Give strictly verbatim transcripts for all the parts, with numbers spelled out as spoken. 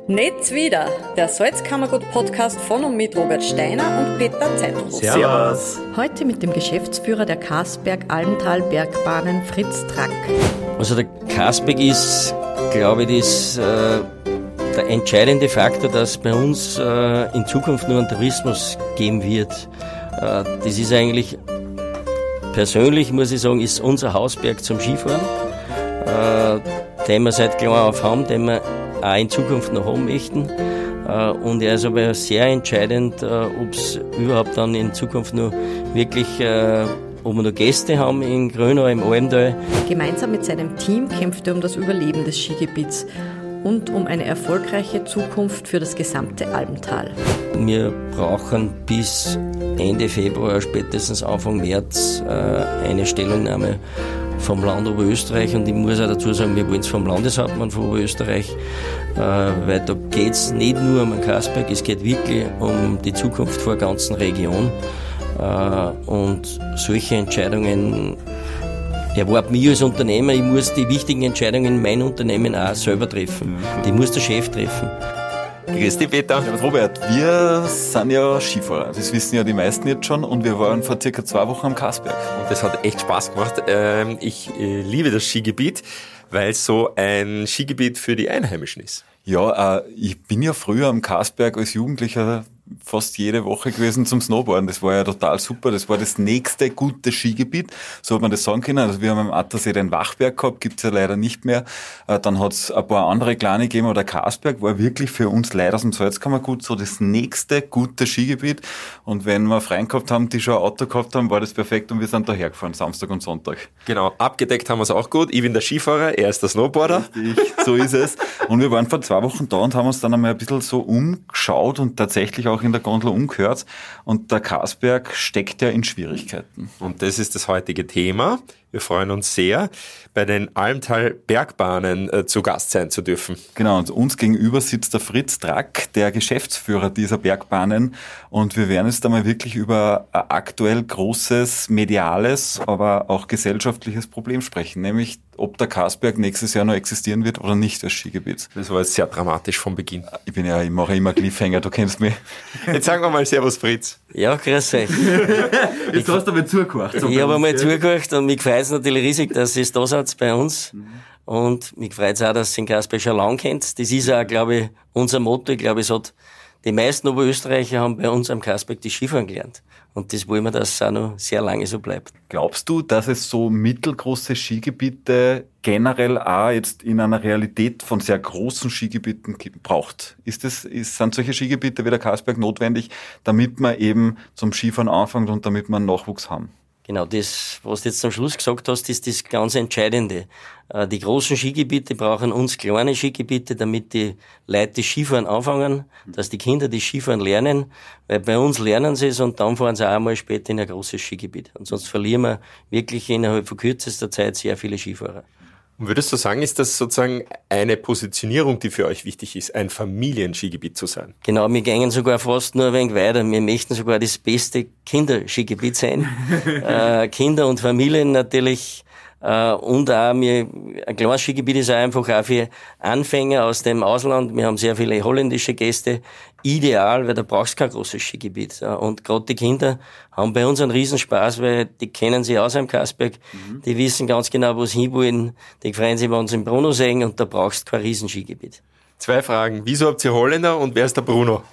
Netz wieder, der Salzkammergut-Podcast von und mit Robert Steiner und Peter Zeitlos. Servus. Heute mit dem Geschäftsführer der Karsberg-Almtal-Bergbahnen, Fritz Track. Also der Karsberg ist, glaube ich, das, äh, der entscheidende Faktor, dass bei uns äh, in Zukunft nur einen Tourismus geben wird. Äh, das ist eigentlich, persönlich muss ich sagen, ist unser Hausberg zum Skifahren, äh, den wir seit klein auf haben, den wir auch in Zukunft noch haben möchten. Und er ist aber sehr entscheidend, ob es überhaupt dann in Zukunft noch wirklich, ob wir noch Gäste haben in Grönau, im Almtal. Gemeinsam mit seinem Team kämpft er um das Überleben des Skigebiets und um eine erfolgreiche Zukunft für das gesamte Almtal. Wir brauchen bis Ende Februar, spätestens Anfang März, eine Stellungnahme vom Land Oberösterreich, und ich muss auch dazu sagen, wir wollen es vom Landeshauptmann von Oberösterreich, äh, weil da geht es nicht nur um den Karsberg, es geht wirklich um die Zukunft vor der ganzen Region, äh, und solche Entscheidungen erwarten mich als Unternehmer. Ich muss die wichtigen Entscheidungen in meinem Unternehmen auch selber treffen, die muss der Chef treffen. Grüß dich, Peter. Servus, Robert. Wir sind ja Skifahrer. Das wissen ja die meisten jetzt schon. Und wir waren vor circa zwei Wochen am Karsberg. Und das hat echt Spaß gemacht. Ich liebe das Skigebiet, weil es so ein Skigebiet für die Einheimischen ist. Ja, ich bin ja früher am Karsberg als Jugendlicher fast jede Woche gewesen zum Snowboarden. Das war ja total super. Das war das nächste gute Skigebiet. So hat man das sagen können. Also wir haben am Attersee den Wachberg gehabt, gibt's ja leider nicht mehr. Dann hat's ein paar andere kleine gegeben, aber der Karsberg war wirklich für uns Leute aus dem Salzkammergut so das nächste gute Skigebiet. Und wenn wir Freunde gehabt haben, die schon ein Auto gehabt haben, war das perfekt, und wir sind daher gefahren, Samstag und Sonntag. Genau, abgedeckt haben wir es auch gut. Ich bin der Skifahrer, er ist der Snowboarder. Richtig, so ist es. Und wir waren vor zwei Wochen da und haben uns dann einmal ein bisschen so umgeschaut und tatsächlich auch in der Gondel umgehört. Und der Karsberg steckt ja in Schwierigkeiten. Und das ist das heutige Thema. Wir freuen uns sehr, bei den Almtal-Bergbahnen äh, zu Gast sein zu dürfen. Genau, und uns gegenüber sitzt der Fritz Track, der Geschäftsführer dieser Bergbahnen. Und wir werden jetzt einmal wirklich über ein aktuell großes mediales, aber auch gesellschaftliches Problem sprechen, nämlich ob der Karsberg nächstes Jahr noch existieren wird oder nicht als Skigebiet. Das war jetzt sehr dramatisch vom Beginn. Ich bin ja, ich mache immer Cliffhanger, du kennst mich. Jetzt sagen wir mal Servus, Fritz. Ja, grüß euch. Jetzt hast du aber zugehört. So ich habe einmal zugehört, und mich freut es natürlich riesig, dass ihr da seid bei uns. Mhm. Und mich freut es auch, dass ihr den Karsberg schon lange kennt. Das ist auch, glaube ich, unser Motto. Ich glaube, es hat, die meisten Oberösterreicher haben bei uns am Karsberg die Skifahren gelernt. Und das wollen wir, dass es auch noch sehr lange so bleibt. Glaubst du, dass es so mittelgroße Skigebiete generell auch jetzt in einer Realität von sehr großen Skigebieten braucht? Ist das, ist, sind solche Skigebiete wie der Karsberg notwendig, damit man eben zum Skifahren anfängt und damit man Nachwuchs haben? Genau, das, was du jetzt zum Schluss gesagt hast, ist das ganz Entscheidende. Die großen Skigebiete brauchen uns kleine Skigebiete, damit die Leute das Skifahren anfangen, dass die Kinder das Skifahren lernen, weil bei uns lernen sie es und dann fahren sie auch einmal später in ein großes Skigebiet. Und sonst verlieren wir wirklich innerhalb von kürzester Zeit sehr viele Skifahrer. Und würdest du sagen, ist das sozusagen eine Positionierung, die für euch wichtig ist, ein Familienskigebiet zu sein? Genau, wir gehen sogar fast nur ein wenig weiter. Wir möchten sogar das beste Kinderskigebiet sein. äh, Kinder und Familien natürlich. Äh, und auch, wir, ein kleines Skigebiet ist auch einfach auch für Anfänger aus dem Ausland. Wir haben sehr viele holländische Gäste. Ideal, weil da brauchst du kein großes Skigebiet. Und gerade die Kinder haben bei uns einen Riesenspaß, weil die kennen sich aus am Karsberg. Mhm. Die wissen ganz genau, wo sie hinwollen. Die freuen sich, wenn sie in Bruno sehen, und da brauchst du kein Riesenskigebiet. Zwei Fragen. Wieso habt ihr Holländer und wer ist der Bruno?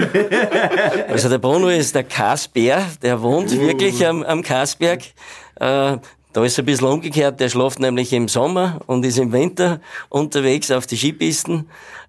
Also der Bruno ist der Karsbär, der wohnt uh. wirklich am, am Karsberg. Äh, Da ist es ein bisschen umgekehrt, der schläft nämlich im Sommer und ist im Winter unterwegs auf die Skipisten.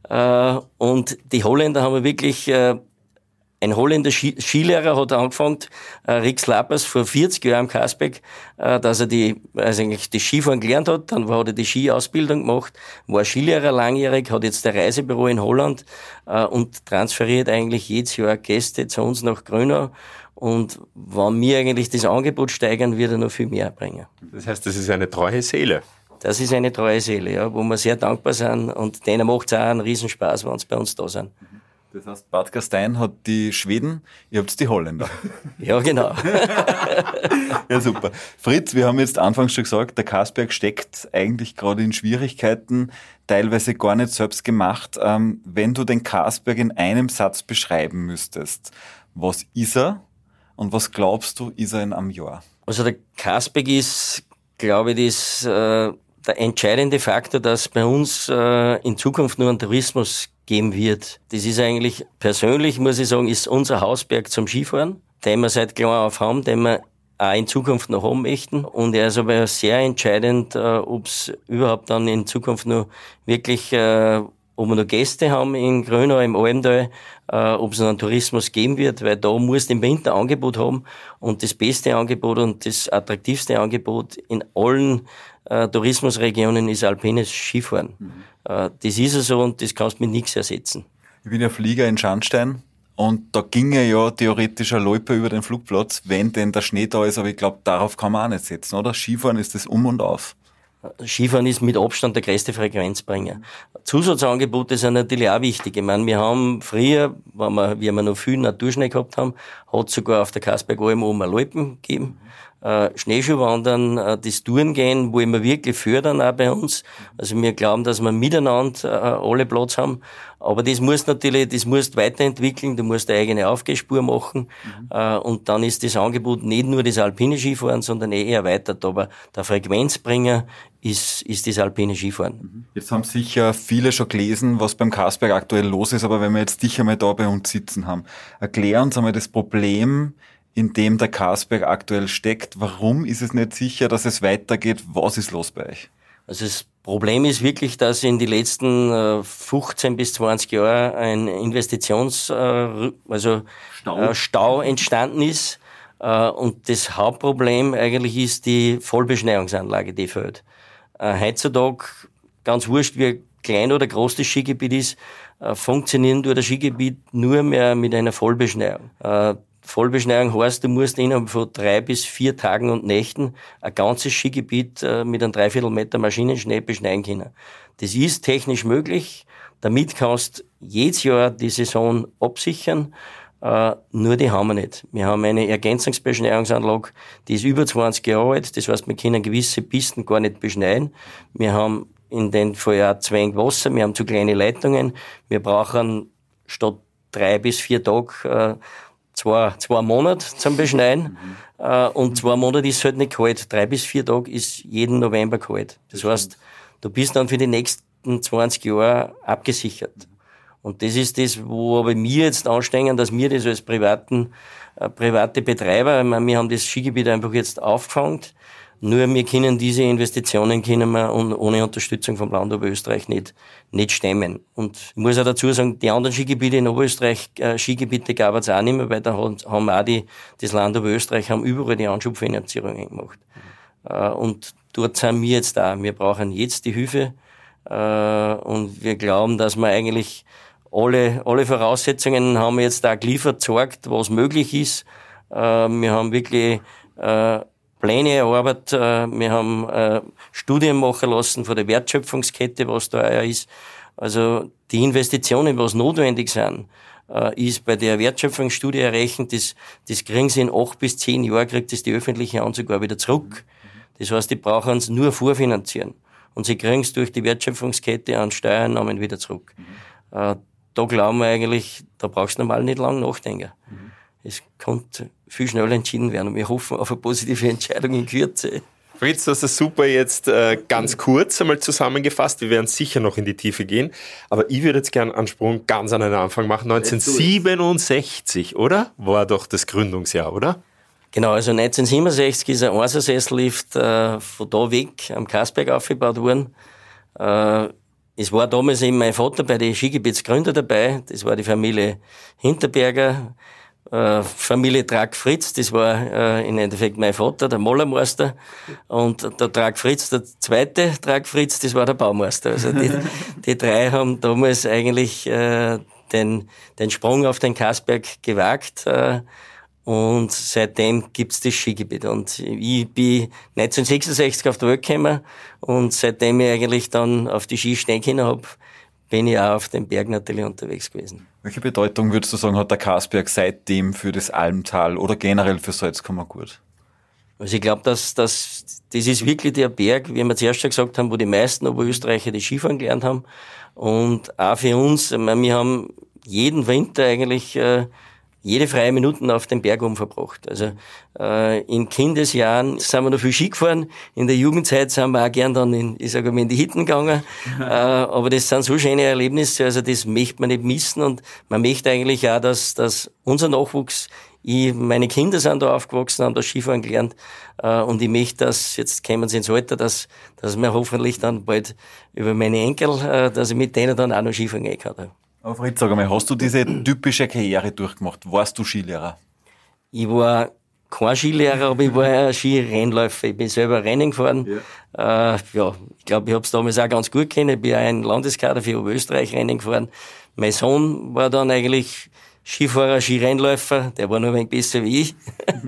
Und die Holländer haben wirklich, ein Holländer Skilehrer hat angefangen, Rix Lappers, vor vierzig Jahren am Karsberg, dass er die, also eigentlich das Skifahren gelernt hat. Dann hat er die Skiausbildung gemacht, war Skilehrer langjährig, hat jetzt ein Reisebüro in Holland und transferiert eigentlich jedes Jahr Gäste zu uns nach Grönau. Und wenn wir eigentlich das Angebot steigern, wird er noch viel mehr bringen. Das heißt, das ist eine treue Seele. Das ist eine treue Seele, ja, wo wir sehr dankbar sind, und denen macht es auch einen Riesenspaß, wenn sie bei uns da sind. Das heißt, Bad Gastein hat die Schweden, ihr habt die Holländer. Ja, genau. Ja, super. Fritz, wir haben jetzt anfangs schon gesagt, der Kasberg steckt eigentlich gerade in Schwierigkeiten, teilweise gar nicht selbst gemacht. Ähm, wenn du den Kasberg in einem Satz beschreiben müsstest, was ist er und was glaubst du, ist er in einem Jahr? Also der Kasberg ist, glaube ich, das, äh, der entscheidende Faktor, dass bei uns äh, in Zukunft nur einen Tourismus geben wird. Das ist eigentlich, persönlich muss ich sagen, ist unser Hausberg zum Skifahren, den wir seit klein auf haben, den wir auch in Zukunft noch haben möchten. Und er ist aber sehr entscheidend, äh, ob es überhaupt dann in Zukunft noch wirklich, äh, ob wir noch Gäste haben in Grönau, im Almtal, äh, ob es noch einen Tourismus geben wird, weil da muss im Winter Angebot haben. Und das beste Angebot und das attraktivste Angebot in allen äh, Tourismusregionen ist alpines Skifahren. Mhm. Äh, das ist ja so und das kannst du mit nichts ersetzen. Ich bin ja Flieger in Scharnstein und da ginge ja theoretisch ein Loiper über den Flugplatz, wenn denn der Schnee da ist, aber ich glaube, darauf kann man auch nicht setzen, oder? Skifahren ist das um und auf. Skifahren ist mit Abstand der größte Frequenzbringer. Zusatzangebote sind natürlich auch wichtig. Ich meine, wir haben früher, wenn wir, wie wir noch viel Naturschnee gehabt haben, hat sogar auf der Kasbergalm oben eine Loipen gegeben. Äh, Schneeschuhwandern, äh, das Tourengehen, wo wir wirklich fördern auch bei uns. Also wir glauben, dass wir miteinander äh, alle Platz haben. Aber das muss natürlich, das musst weiterentwickeln, du musst eine eigene Aufgehspur machen. Mhm. Äh, und dann ist das Angebot nicht nur das alpine Skifahren, sondern eh erweitert. Aber der Frequenzbringer ist, ist das alpine Skifahren. Jetzt haben sicher viele schon gelesen, was beim Kasberg aktuell los ist, aber wenn wir jetzt dich einmal da bei uns sitzen haben, erklär uns einmal das Problem, in dem der Kasberg aktuell steckt. Warum ist es nicht sicher, dass es weitergeht? Was ist los bei euch? Also das Problem ist wirklich, dass in den letzten äh, fünfzehn bis zwanzig Jahren ein Investitions, äh, also Stau, äh, Stau entstanden ist. Äh, und das Hauptproblem eigentlich ist die Vollbeschneiungsanlage, die fehlt. Äh, heutzutage, ganz wurscht, wie klein oder groß das Skigebiet ist, äh, funktionieren durch das Skigebiet nur mehr mit einer Vollbeschneiung. Äh, Vollbeschneiung heißt, du musst innerhalb von drei bis vier Tagen und Nächten ein ganzes Skigebiet äh, mit einem Dreiviertel Meter Maschinenschnee beschneien können. Das ist technisch möglich. Damit kannst du jedes Jahr die Saison absichern. Äh, nur die haben wir nicht. Wir haben eine Ergänzungsbeschneiungsanlage, die ist über zwanzig Jahre alt. Das heißt, wir können gewisse Pisten gar nicht beschneien. Wir haben in den Fall auch zu wenig Wasser. Wir haben zu kleine Leitungen. Wir brauchen statt drei bis vier Tage äh, Zwei, zwei Monate zum Beschneien. Mhm. Äh, und zwei Monate ist halt nicht kalt. Drei bis vier Tage ist jeden November kalt. Das, das heißt, du bist dann für die nächsten zwanzig Jahre abgesichert. Mhm. Und das ist das, wo aber wir jetzt anstrengen, dass wir das als privaten, äh, private Betreiber, ich meine, wir haben das Skigebiet einfach jetzt aufgefangen. Nur wir können diese Investitionen können wir ohne Unterstützung vom Land Oberösterreich nicht, nicht stemmen. Und ich muss auch dazu sagen, die anderen Skigebiete in Oberösterreich, äh, Skigebiete gab es auch nicht mehr, weil da haben auch die, das Land Oberösterreich haben überall die Anschubfinanzierungen gemacht. Äh, und dort sind wir jetzt da. Wir brauchen jetzt die Hilfe, äh, und wir glauben, dass wir eigentlich alle, alle Voraussetzungen haben wir jetzt da geliefert, gezeigt, was möglich ist. Äh, wir haben wirklich, äh, Pläne erarbeitet, wir haben äh, Studien machen lassen von der Wertschöpfungskette, was da auch ist. Also die Investitionen, was notwendig sind, äh, ist bei der Wertschöpfungsstudie errechnet, das, das kriegen sie in acht bis zehn Jahren, kriegt das die öffentliche Hand sogar wieder zurück. Das heißt, die brauchen es nur vorfinanzieren. Und sie kriegen es durch die Wertschöpfungskette an Steuereinnahmen wieder zurück. Äh, da glauben wir eigentlich, da brauchst du normal nicht lang nachdenken. Mhm. Es konnte viel schneller entschieden werden und wir hoffen auf eine positive Entscheidung in Kürze. Fritz, du hast das super jetzt äh, ganz kurz einmal zusammengefasst. Wir werden sicher noch in die Tiefe gehen. Aber ich würde jetzt gerne einen Sprung ganz an den Anfang machen. neunzehnhundertsiebenundsechzig, oder? War doch das Gründungsjahr, oder? Genau, also neunzehnhundertsiebenundsechzig ist ein Einser-Sessellift äh, von da weg am Kasberg aufgebaut worden. Äh, es war damals eben mein Vater bei den Skigebietsgründern dabei. Das war die Familie Hinterberger. Äh, Familie Drag Fritz, das war äh, im Endeffekt mein Vater, der Malermeister, und der Drag Fritz, der zweite Drag Fritz, das war der Baumeister. Also die, die drei haben damals eigentlich äh, den, den Sprung auf den Kasberg gewagt, äh, und seitdem gibt's das Skigebiet. Und ich bin neunzehnhundertsechsundsechzig auf die Welt gekommen und seitdem ich eigentlich dann auf die Ski stehen können hab, bin ich auch auf dem Berg natürlich unterwegs gewesen. Welche Bedeutung würdest du sagen, hat der Kasberg seitdem für das Almtal oder generell für Salzkammergut? Also ich glaube, dass, dass das ist wirklich der Berg, wie wir zuerst schon gesagt haben, wo die meisten Oberösterreicher das Skifahren gelernt haben. Und auch für uns, ich meine, wir haben jeden Winter eigentlich äh, jede freie Minuten auf dem Berg oben verbracht. Also äh, in Kindesjahren sind wir noch viel Ski gefahren, in der Jugendzeit sind wir auch gern dann in, ich sage mal, in die Hitten gegangen. äh, aber das sind so schöne Erlebnisse, also das möchte man nicht missen. Und man möchte eigentlich auch, dass, dass unser Nachwuchs, ich, meine Kinder sind da aufgewachsen, haben das Skifahren gelernt, äh, und ich möchte, dass, jetzt kommen sie ins Alter, dass, dass wir hoffentlich dann bald über meine Enkel, äh, dass ich mit denen dann auch noch Skifahren gehen kann. Aber Fritz, sag einmal, hast du diese typische Karriere durchgemacht? Warst du Skilehrer? Ich war kein Skilehrer, aber ich war ein Skirennläufer. Ich bin selber Rennen gefahren. Ja, äh, ja ich glaube, ich habe es damals auch ganz gut kennen. Ich bin auch ein Landeskader für Oberösterreich Rennen gefahren. Mein Sohn war dann eigentlich Skifahrer, Skirennläufer. Der war noch ein wenig besser wie ich.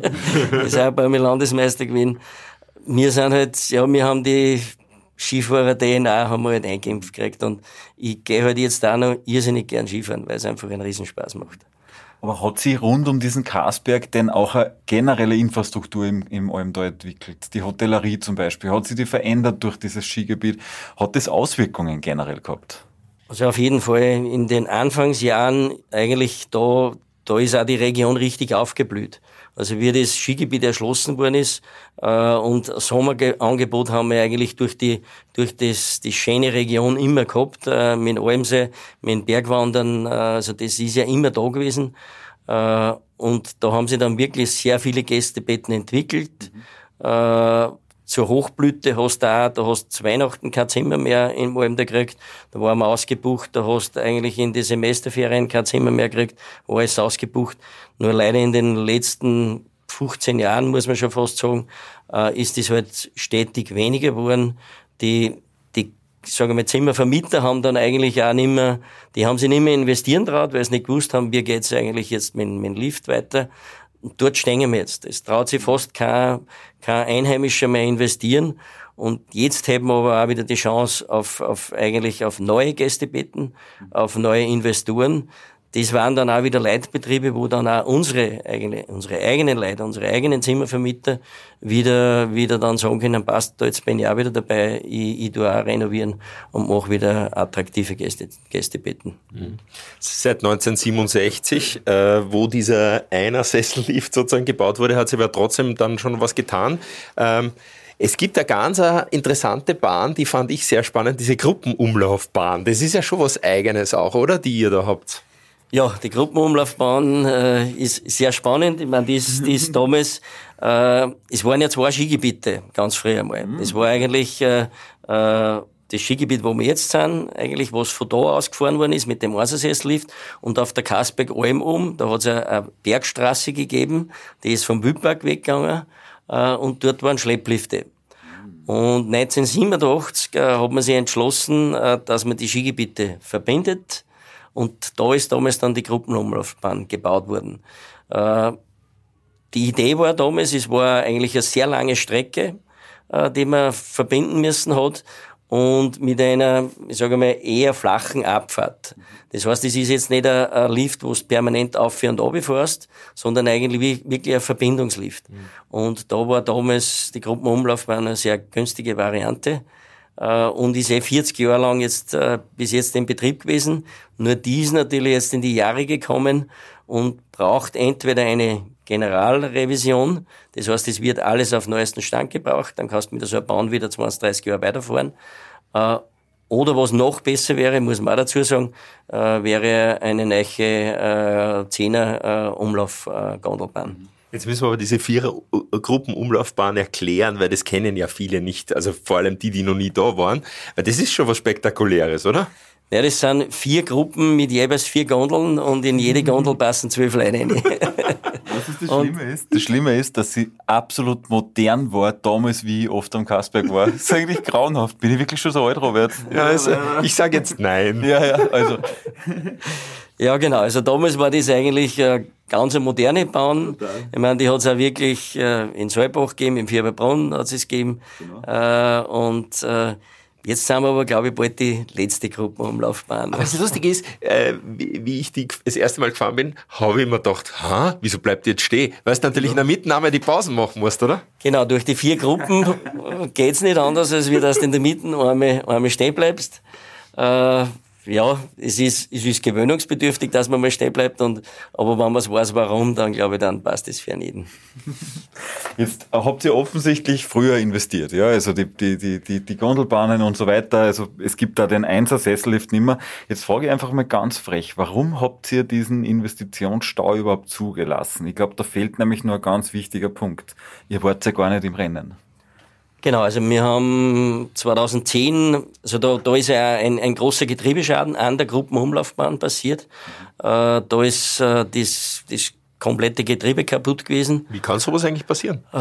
Ist auch bei mir Landesmeister gewesen. Wir sind halt, ja, wir haben die Skifahrer-D N A haben wir halt eingeimpft gekriegt und ich gehe halt jetzt auch noch irrsinnig gern Skifahren, weil es einfach einen Riesenspaß macht. Aber hat sich rund um diesen Kasberg denn auch eine generelle Infrastruktur im, im Almtal entwickelt? Die Hotellerie zum Beispiel, hat sich die verändert durch dieses Skigebiet? Hat das Auswirkungen generell gehabt? Also auf jeden Fall in den Anfangsjahren eigentlich da, da ist auch die Region richtig aufgeblüht. Also wie das Skigebiet erschlossen worden ist äh, und Sommerangebot haben wir eigentlich durch die durch das die schöne Region immer gehabt, äh, mit Almsee, mit Bergwandern, äh, also das ist ja immer da gewesen. Äh, und da haben sich dann wirklich sehr viele Gästebetten entwickelt. Mhm. Äh, zur Hochblüte hast du auch, da hast du zu Weihnachten kein Zimmer mehr im Almtal gekriegt, da waren wir ausgebucht, da hast du eigentlich in die Semesterferien kein Zimmer mehr gekriegt, war alles ausgebucht. Nur leider in den letzten fünfzehn Jahren, muss man schon fast sagen, äh, ist das halt stetig weniger geworden. Die, die, sagen wir mal, Zimmervermieter haben dann eigentlich auch nicht mehr, die haben sich nicht mehr investieren traut, weil sie nicht gewusst haben, wie geht's eigentlich jetzt mit, mit dem Lift weiter. Und dort stehen wir jetzt. Es traut sich fast kein, kein Einheimischer mehr investieren. Und jetzt haben wir aber auch wieder die Chance auf, auf eigentlich auf neue Gästebetten, auf neue Investoren. Das waren dann auch wieder Leitbetriebe, wo dann auch unsere eigene, unsere eigenen Leute, unsere eigenen Zimmervermieter wieder, wieder dann sagen können, passt, da jetzt bin ich auch wieder dabei, ich, ich tue auch renovieren und mache wieder attraktive Gäste, Gästebetten. Mhm. Seit neunzehnhundertsiebenundsechzig, äh, wo dieser Einer-Sessellift sozusagen gebaut wurde, hat sich aber trotzdem dann schon was getan. Ähm, Es gibt eine ganz interessante Bahn, die fand ich sehr spannend, diese Gruppenumlaufbahn. Das ist ja schon was Eigenes auch, oder? Die ihr da habt. Ja, die Gruppenumlaufbahn äh, ist sehr spannend. Ich meine, das, das damals, äh, es waren ja zwei Skigebiete, ganz früh einmal. Es war eigentlich äh, äh, das Skigebiet, wo wir jetzt sind, eigentlich, was von da ausgefahren worden ist mit dem Eisersesslift und auf der Kasbergalm um, da hat es eine, eine Bergstraße gegeben, die ist vom Wildpark weggegangen äh, und dort waren Schlepplifte. Und neunzehnhundertsiebenundachtzig äh, hat man sich entschlossen, äh, dass man die Skigebiete verbindet. Und da ist damals dann die Gruppenumlaufbahn gebaut worden. Äh, die Idee war damals, es war eigentlich eine sehr lange Strecke, äh, die man verbinden müssen hat und mit einer, ich sage mal, eher flachen Abfahrt. Das heißt, es ist jetzt nicht ein, ein Lift, wo du permanent auf und runter fährst, sondern eigentlich wie, wirklich ein Verbindungslift. Mhm. Und da war damals die Gruppenumlaufbahn eine sehr günstige Variante. Und ist eh vierzig Jahre lang jetzt, äh, bis jetzt in Betrieb gewesen. Nur die ist natürlich jetzt in die Jahre gekommen und braucht entweder eine Generalrevision, das heißt, es wird alles auf neuesten Stand gebracht, dann kannst du mit so einer Bahn wieder zwanzig, dreißig Jahre weiterfahren. Äh, oder was noch besser wäre, muss man auch dazu sagen, äh, wäre eine neue äh, Zehner äh, Umlauf-Gondelbahn. Jetzt müssen wir aber diese Vierer-Gruppenumlaufbahn erklären, weil das kennen ja viele nicht, also vor allem die, die noch nie da waren. Weil das ist schon was Spektakuläres, oder? Ja, das sind vier Gruppen mit jeweils vier Gondeln und in jede Gondel passen zwölf Leute rein. Was ist das Schlimme ist? Das Schlimme ist, dass sie absolut modern war, damals wie ich oft am Kasberg war. Das ist eigentlich grauenhaft. Bin ich wirklich schon so alt, Robert? Ja, also, ich sage jetzt nein. Ja, ja, also. Ja, genau. Also damals war das eigentlich eine ganz eine moderne Bahn. Total. Ich meine, die hat es auch wirklich äh, in Saalbach gegeben, im Vierberbrunn hat es gegeben. Genau. Äh, und äh, Jetzt sind wir aber, glaube ich, bald die letzte Gruppenumlaufbahn. Aber was lustig ist, äh, wie, wie ich die das erste Mal gefahren bin, habe ich mir gedacht, ha, wieso bleibt die jetzt stehen? Weil du natürlich ja. in der Mitte einmal die Pausen machen musst, oder? Genau, durch die vier Gruppen geht's nicht anders, als wie dass du in der Mitte einmal, einmal stehen bleibst. Äh, ja, es ist, es ist gewöhnungsbedürftig, dass man mal stehen bleibt, und, aber wenn man es weiß, warum, dann glaube ich, dann passt es für jeden. Jetzt habt ihr offensichtlich früher investiert, ja, also die, die, die, die, die Gondelbahnen und so weiter, also es gibt da den Einser Sessellift nicht mehr. Jetzt frage ich einfach mal ganz frech, warum habt ihr diesen Investitionsstau überhaupt zugelassen? Ich glaube, da fehlt nämlich nur ein ganz wichtiger Punkt. Ihr wart ja gar nicht im Rennen. Genau, also wir haben zweitausendzehn, also da, da ist ja ein, ein großer Getriebeschaden an der Gruppenumlaufbahn passiert. Äh, da ist äh, das, das komplette Getriebe kaputt gewesen. Wie kann sowas eigentlich passieren? Äh,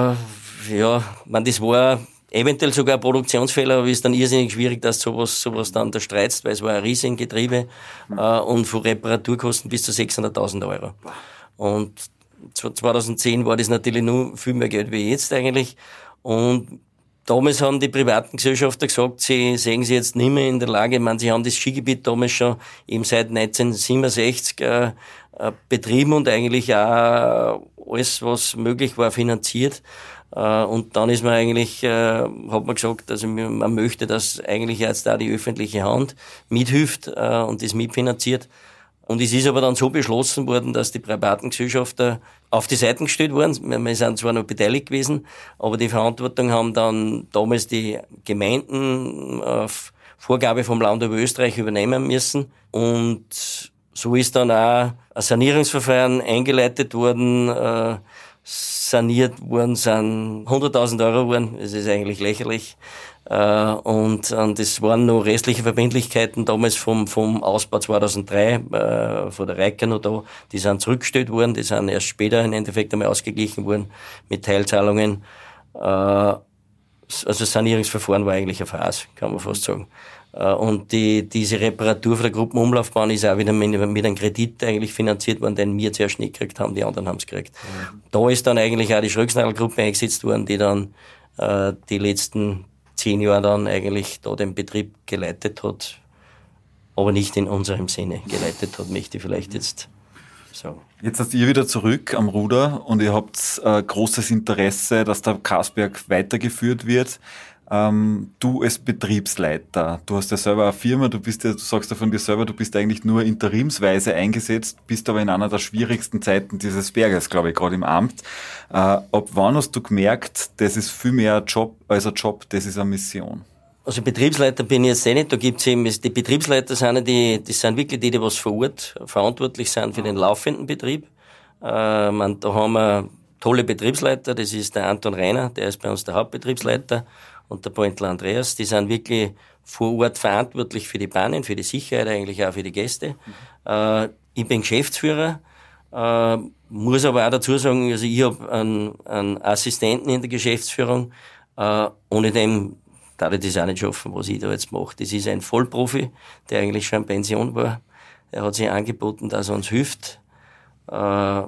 ja, man, das war eventuell sogar ein Produktionsfehler, aber es ist dann irrsinnig schwierig, dass sowas, sowas dann da streizt, weil es war ein riesiges Getriebe äh, und von Reparaturkosten bis zu sechshunderttausend Euro. Und zweitausendzehn war das natürlich nur viel mehr Geld wie jetzt eigentlich. Und damals haben die privaten Gesellschafter gesagt, sie sehen sie jetzt nicht mehr in der Lage, ich meine, sie haben das Skigebiet damals schon eben seit neunzehnhundertsiebenundsechzig äh, äh, betrieben und eigentlich auch alles, was möglich war, finanziert. Äh, und dann ist man eigentlich, äh, hat man gesagt, also man möchte, dass eigentlich jetzt da die öffentliche Hand mithilft äh, und das mitfinanziert. Und es ist aber dann so beschlossen worden, dass die privaten Gesellschafter auf die Seiten gestellt wurden. Wir sind zwar noch beteiligt gewesen, aber die Verantwortung haben dann damals die Gemeinden auf Vorgabe vom Land Oberösterreich übernehmen müssen. Und so ist dann auch ein Sanierungsverfahren eingeleitet worden. Äh, saniert worden sind hunderttausend Euro geworden. Das ist eigentlich lächerlich. Uh, und, und das waren noch restliche Verbindlichkeiten damals vom, vom Ausbau zweitausenddrei, uh, von der Reiker noch da, die sind zurückgestellt worden, die sind erst später im Endeffekt einmal ausgeglichen worden mit Teilzahlungen. Uh, also das Sanierungsverfahren war eigentlich eine Farce, kann man fast sagen. Uh, und die, diese Reparatur von der Gruppenumlaufbahn ist auch wieder mit, mit einem Kredit eigentlich finanziert worden, den wir zuerst nicht gekriegt haben, die anderen haben es gekriegt. Mhm. Da ist dann eigentlich auch die Schröcksnadel-Gruppe eingesetzt worden, die dann uh, die letzten zehn Jahre dann eigentlich da den Betrieb geleitet hat, aber nicht in unserem Sinne geleitet hat, möchte ich vielleicht jetzt sagen. Jetzt seid ihr wieder zurück am Ruder und ihr habt äh, großes Interesse, dass der Kasberg weitergeführt wird. Ähm, du als Betriebsleiter, du hast ja selber eine Firma, du bist ja, du sagst ja von dir selber, du bist eigentlich nur interimsweise eingesetzt, bist aber in einer der schwierigsten Zeiten dieses Berges, glaube ich, gerade im Amt. Äh, ab wann hast du gemerkt, das ist viel mehr ein Job als ein Job, das ist eine Mission? Also Betriebsleiter bin ich jetzt eh nicht, da gibt's eben, die Betriebsleiter sind die, das sind wirklich die, die was vor Ort verantwortlich sind für den laufenden Betrieb. Äh, man, da haben wir tolle Betriebsleiter, das ist der Anton Reiner, der ist bei uns der Hauptbetriebsleiter, und der Pointler Andreas, die sind wirklich vor Ort verantwortlich für die Bahnen, für die Sicherheit, eigentlich auch für die Gäste. Mhm. Äh, ich bin Geschäftsführer, äh, muss aber auch dazu sagen, also ich habe einen, einen Assistenten in der Geschäftsführung, äh, ohne dem darf ich das auch nicht schaffen, was ich da jetzt mache. Das ist ein Vollprofi, der eigentlich schon in Pension war. Er hat sich angeboten, dass er uns hilft. Äh, das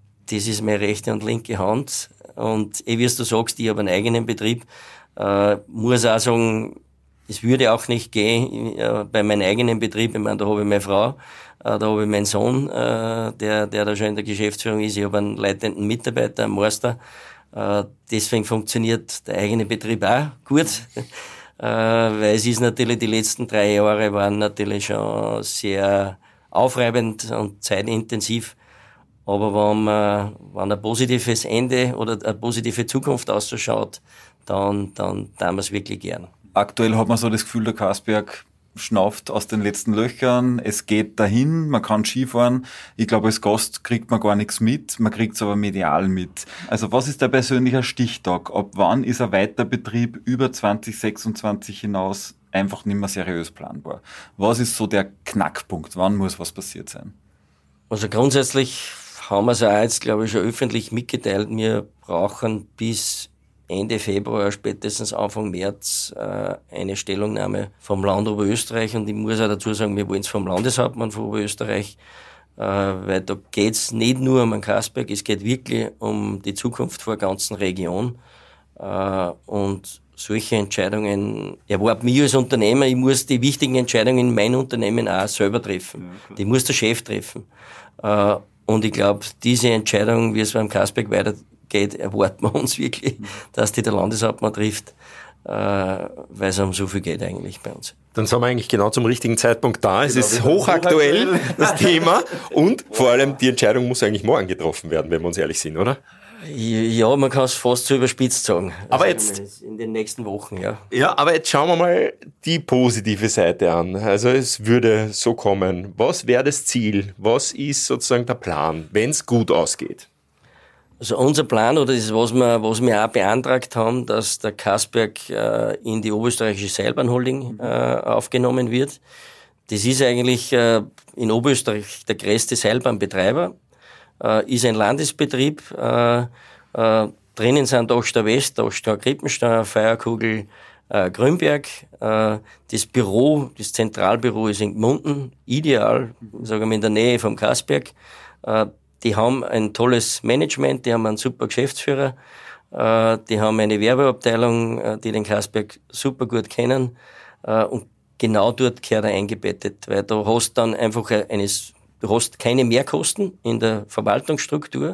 ist meine rechte und linke Hand. Und eh, wie du sagst, ich habe einen eigenen Betrieb. Äh, muss auch sagen, es würde auch nicht gehen äh, bei meinem eigenen Betrieb. Ich meine, da habe ich meine Frau, äh, da habe ich meinen Sohn, äh, der, der da schon in der Geschäftsführung ist. Ich habe einen leitenden Mitarbeiter, einen Meister. Äh, deswegen funktioniert der eigene Betrieb auch gut. äh, weil es ist natürlich, die letzten drei Jahre waren natürlich schon sehr aufreibend und zeitintensiv. Aber wenn man, wenn ein positives Ende oder eine positive Zukunft ausschaut, dann, dann tun wir es wirklich gern. Aktuell hat man so das Gefühl, der Kasberg schnauft aus den letzten Löchern, es geht dahin, man kann Skifahren. Ich glaube, als Gast kriegt man gar nichts mit, man kriegt es aber medial mit. Also was ist der persönliche Stichtag? Ab wann ist ein Weiterbetrieb über zwanzig sechsundzwanzig hinaus einfach nicht mehr seriös planbar? Was ist so der Knackpunkt? Wann muss was passiert sein? Also grundsätzlich haben wir es auch jetzt, glaube ich, schon öffentlich mitgeteilt. Wir brauchen bis Ende Februar, spätestens Anfang März, äh, eine Stellungnahme vom Land Oberösterreich. Und ich muss auch dazu sagen, wir wollen es vom Landeshauptmann von Oberösterreich, äh, weil da geht's nicht nur um den Kasberg, es geht wirklich um die Zukunft der ganzen Region. Äh, Äh, und solche Entscheidungen erwarten mich als Unternehmer. Ich muss die wichtigen Entscheidungen in meinem Unternehmen auch selber treffen. Ja, die muss der Chef treffen. Äh, und ich glaube, diese Entscheidung, wie es beim Kasperg weitergeht, erwarten wir uns wirklich, mhm. dass die der Landeshauptmann trifft, äh, weil es um so viel geht eigentlich bei uns. Dann sind wir eigentlich genau zum richtigen Zeitpunkt da. Es genau, ist hochaktuell, hochaktuell, das Thema. Und vor allem, die Entscheidung muss eigentlich morgen getroffen werden, wenn wir uns ehrlich sind, oder? Ja, man kann es fast so überspitzt sagen. Aber also jetzt in den nächsten Wochen, ja. Ja, aber jetzt schauen wir mal die positive Seite an. Also es würde so kommen. Was wäre das Ziel? Was ist sozusagen der Plan, wenn es gut ausgeht? Also unser Plan, oder das ist, was wir, was wir auch beantragt haben, dass der Kasperg äh, in die Oberösterreichische Seilbahnholding äh, aufgenommen wird. Das ist eigentlich äh, in Oberösterreich der größte Seilbahnbetreiber. Uh, ist ein Landesbetrieb, uh, uh, drinnen sind Oster West, Oster Krippenstein, Feierkugel, uh, Grünberg. Uh, das Büro, das Zentralbüro ist in Gmunden, ideal, sagen wir in der Nähe vom Kasperg. Uh, die haben ein tolles Management, die haben einen super Geschäftsführer, uh, die haben eine Werbeabteilung, uh, die den Kasperg super gut kennen, uh, und genau dort gehört er eingebettet, weil da hast dann einfach eines Du hast keine Mehrkosten in der Verwaltungsstruktur.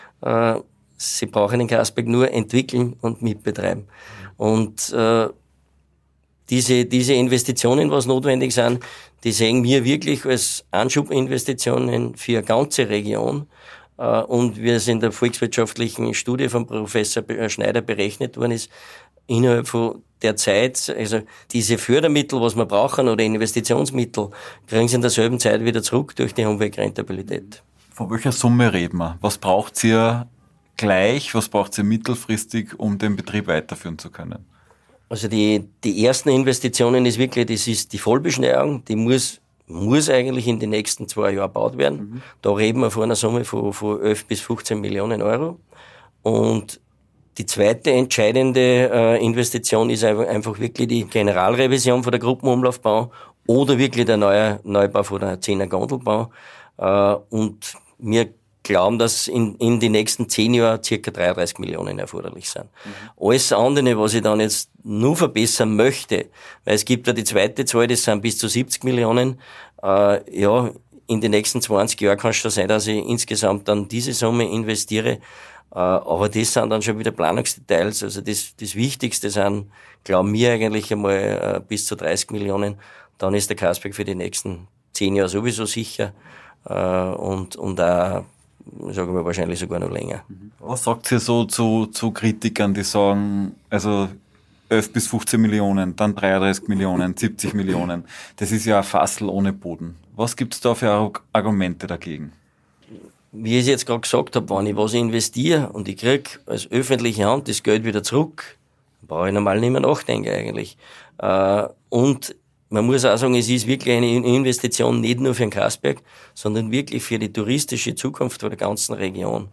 Sie brauchen den Kasperg nur entwickeln und mitbetreiben. Und äh, diese, diese Investitionen, was notwendig sind, die sehen wir wirklich als Anschubinvestitionen für eine ganze Region. Äh, und wie es in der volkswirtschaftlichen Studie von Professor Schneider berechnet worden ist, innerhalb von der Zeit, also diese Fördermittel, was wir brauchen, oder Investitionsmittel, kriegen sie in derselben Zeit wieder zurück durch die Umwegrentabilität. Von welcher Summe reden wir? Was braucht ihr gleich, was braucht ihr mittelfristig, um den Betrieb weiterführen zu können? Also die, die ersten Investitionen ist wirklich, das ist die Vollbeschneiung, die muss, muss eigentlich in den nächsten zwei Jahren gebaut werden. Mhm. Da reden wir von einer Summe von, von elf bis fünfzehn Millionen Euro. Und die zweite entscheidende äh, Investition ist einfach wirklich die Generalrevision von der Gruppenumlaufbahn oder wirklich der neue Neubau von der zehner Gondelbahn. Äh, und wir glauben, dass in, in die nächsten zehn Jahren circa dreiunddreißig Millionen erforderlich sind. Mhm. Alles andere, was ich dann jetzt nur verbessern möchte, weil es gibt ja die zweite Zahl, das sind bis zu siebzig Millionen, äh, ja, in den nächsten zwanzig Jahren kann es schon sein, dass ich insgesamt dann diese Summe investiere. Aber das sind dann schon wieder Planungsdetails. Also das, das Wichtigste sind, glauben wir eigentlich einmal, bis zu dreißig Millionen. Dann ist der Kasperg für die nächsten zehn Jahre sowieso sicher. Und, und auch, sagen wir, wahrscheinlich sogar noch länger. Was sagt ihr so zu, zu Kritikern, die sagen, also elf bis fünfzehn Millionen, dann dreiunddreißig Millionen, siebzig Millionen. Das ist ja ein Fassel ohne Boden. Was gibt's da für Argumente dagegen? Wie ich es jetzt gerade gesagt habe, wenn ich was investiere und ich kriege als öffentliche Hand das Geld wieder zurück, brauche ich normal nicht mehr nachdenken eigentlich. Und man muss auch sagen, es ist wirklich eine Investition nicht nur für den Kasperg, sondern wirklich für die touristische Zukunft der ganzen Region.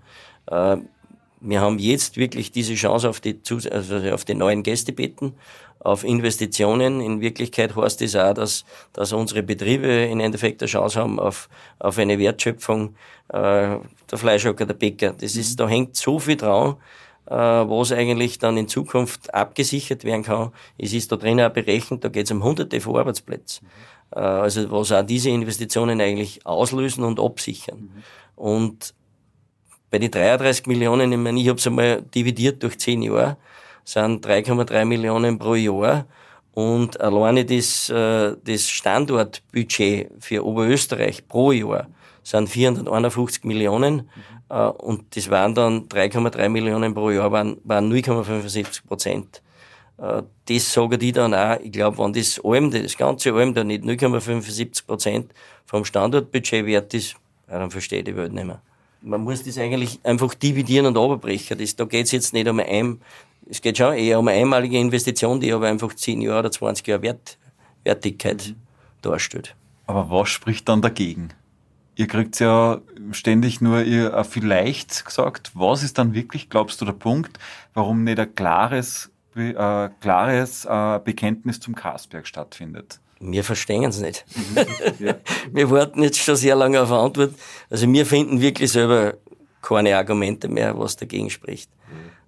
Wir haben jetzt wirklich diese Chance auf die, also auf die neuen Gästebetten, auf Investitionen. In Wirklichkeit heißt das auch, dass, dass unsere Betriebe im Endeffekt eine Chance haben auf, auf eine Wertschöpfung, äh, der Fleischhocker, der Bäcker. Das ist, da hängt so viel dran, äh, was eigentlich dann in Zukunft abgesichert werden kann. Es ist da drin auch berechnet, da geht es um hunderte von Arbeitsplätzen. Mhm. Äh, also was auch diese Investitionen eigentlich auslösen und absichern. Mhm. Und bei den dreiunddreißig Millionen, ich meine, ich habe es einmal dividiert durch zehn Jahre, sind drei Komma drei Millionen pro Jahr. Und alleine das, äh, das Standortbudget für Oberösterreich pro Jahr sind vierhunderteinundfünfzig Millionen. Mhm. Äh, und das waren dann drei Komma drei Millionen pro Jahr, waren, waren null Komma fünfundsiebzig Prozent. Äh, das sagen die dann auch, ich glaube, wenn das Alm, das ganze Alm da nicht null Komma fünfundsiebzig Prozent vom Standortbudget wert ist, ja, dann verstehe ich die Welt nicht mehr. Man muss das eigentlich einfach dividieren und runterbrechen. Das, da geht's jetzt nicht um ein, es geht schon eher um eine einmalige Investition, die aber einfach zehn Jahre oder zwanzig Jahre Wert, Wertigkeit mhm. darstellt. Aber was spricht dann dagegen? Ihr kriegt ja ständig nur ihr vielleicht gesagt. Was ist dann wirklich, glaubst du, der Punkt, warum nicht ein klares, äh, klares äh, Bekenntnis zum Kasperg stattfindet? Wir verstehen es nicht. Ja. Wir warten jetzt schon sehr lange auf eine Antwort. Also wir finden wirklich selber keine Argumente mehr, was dagegen spricht.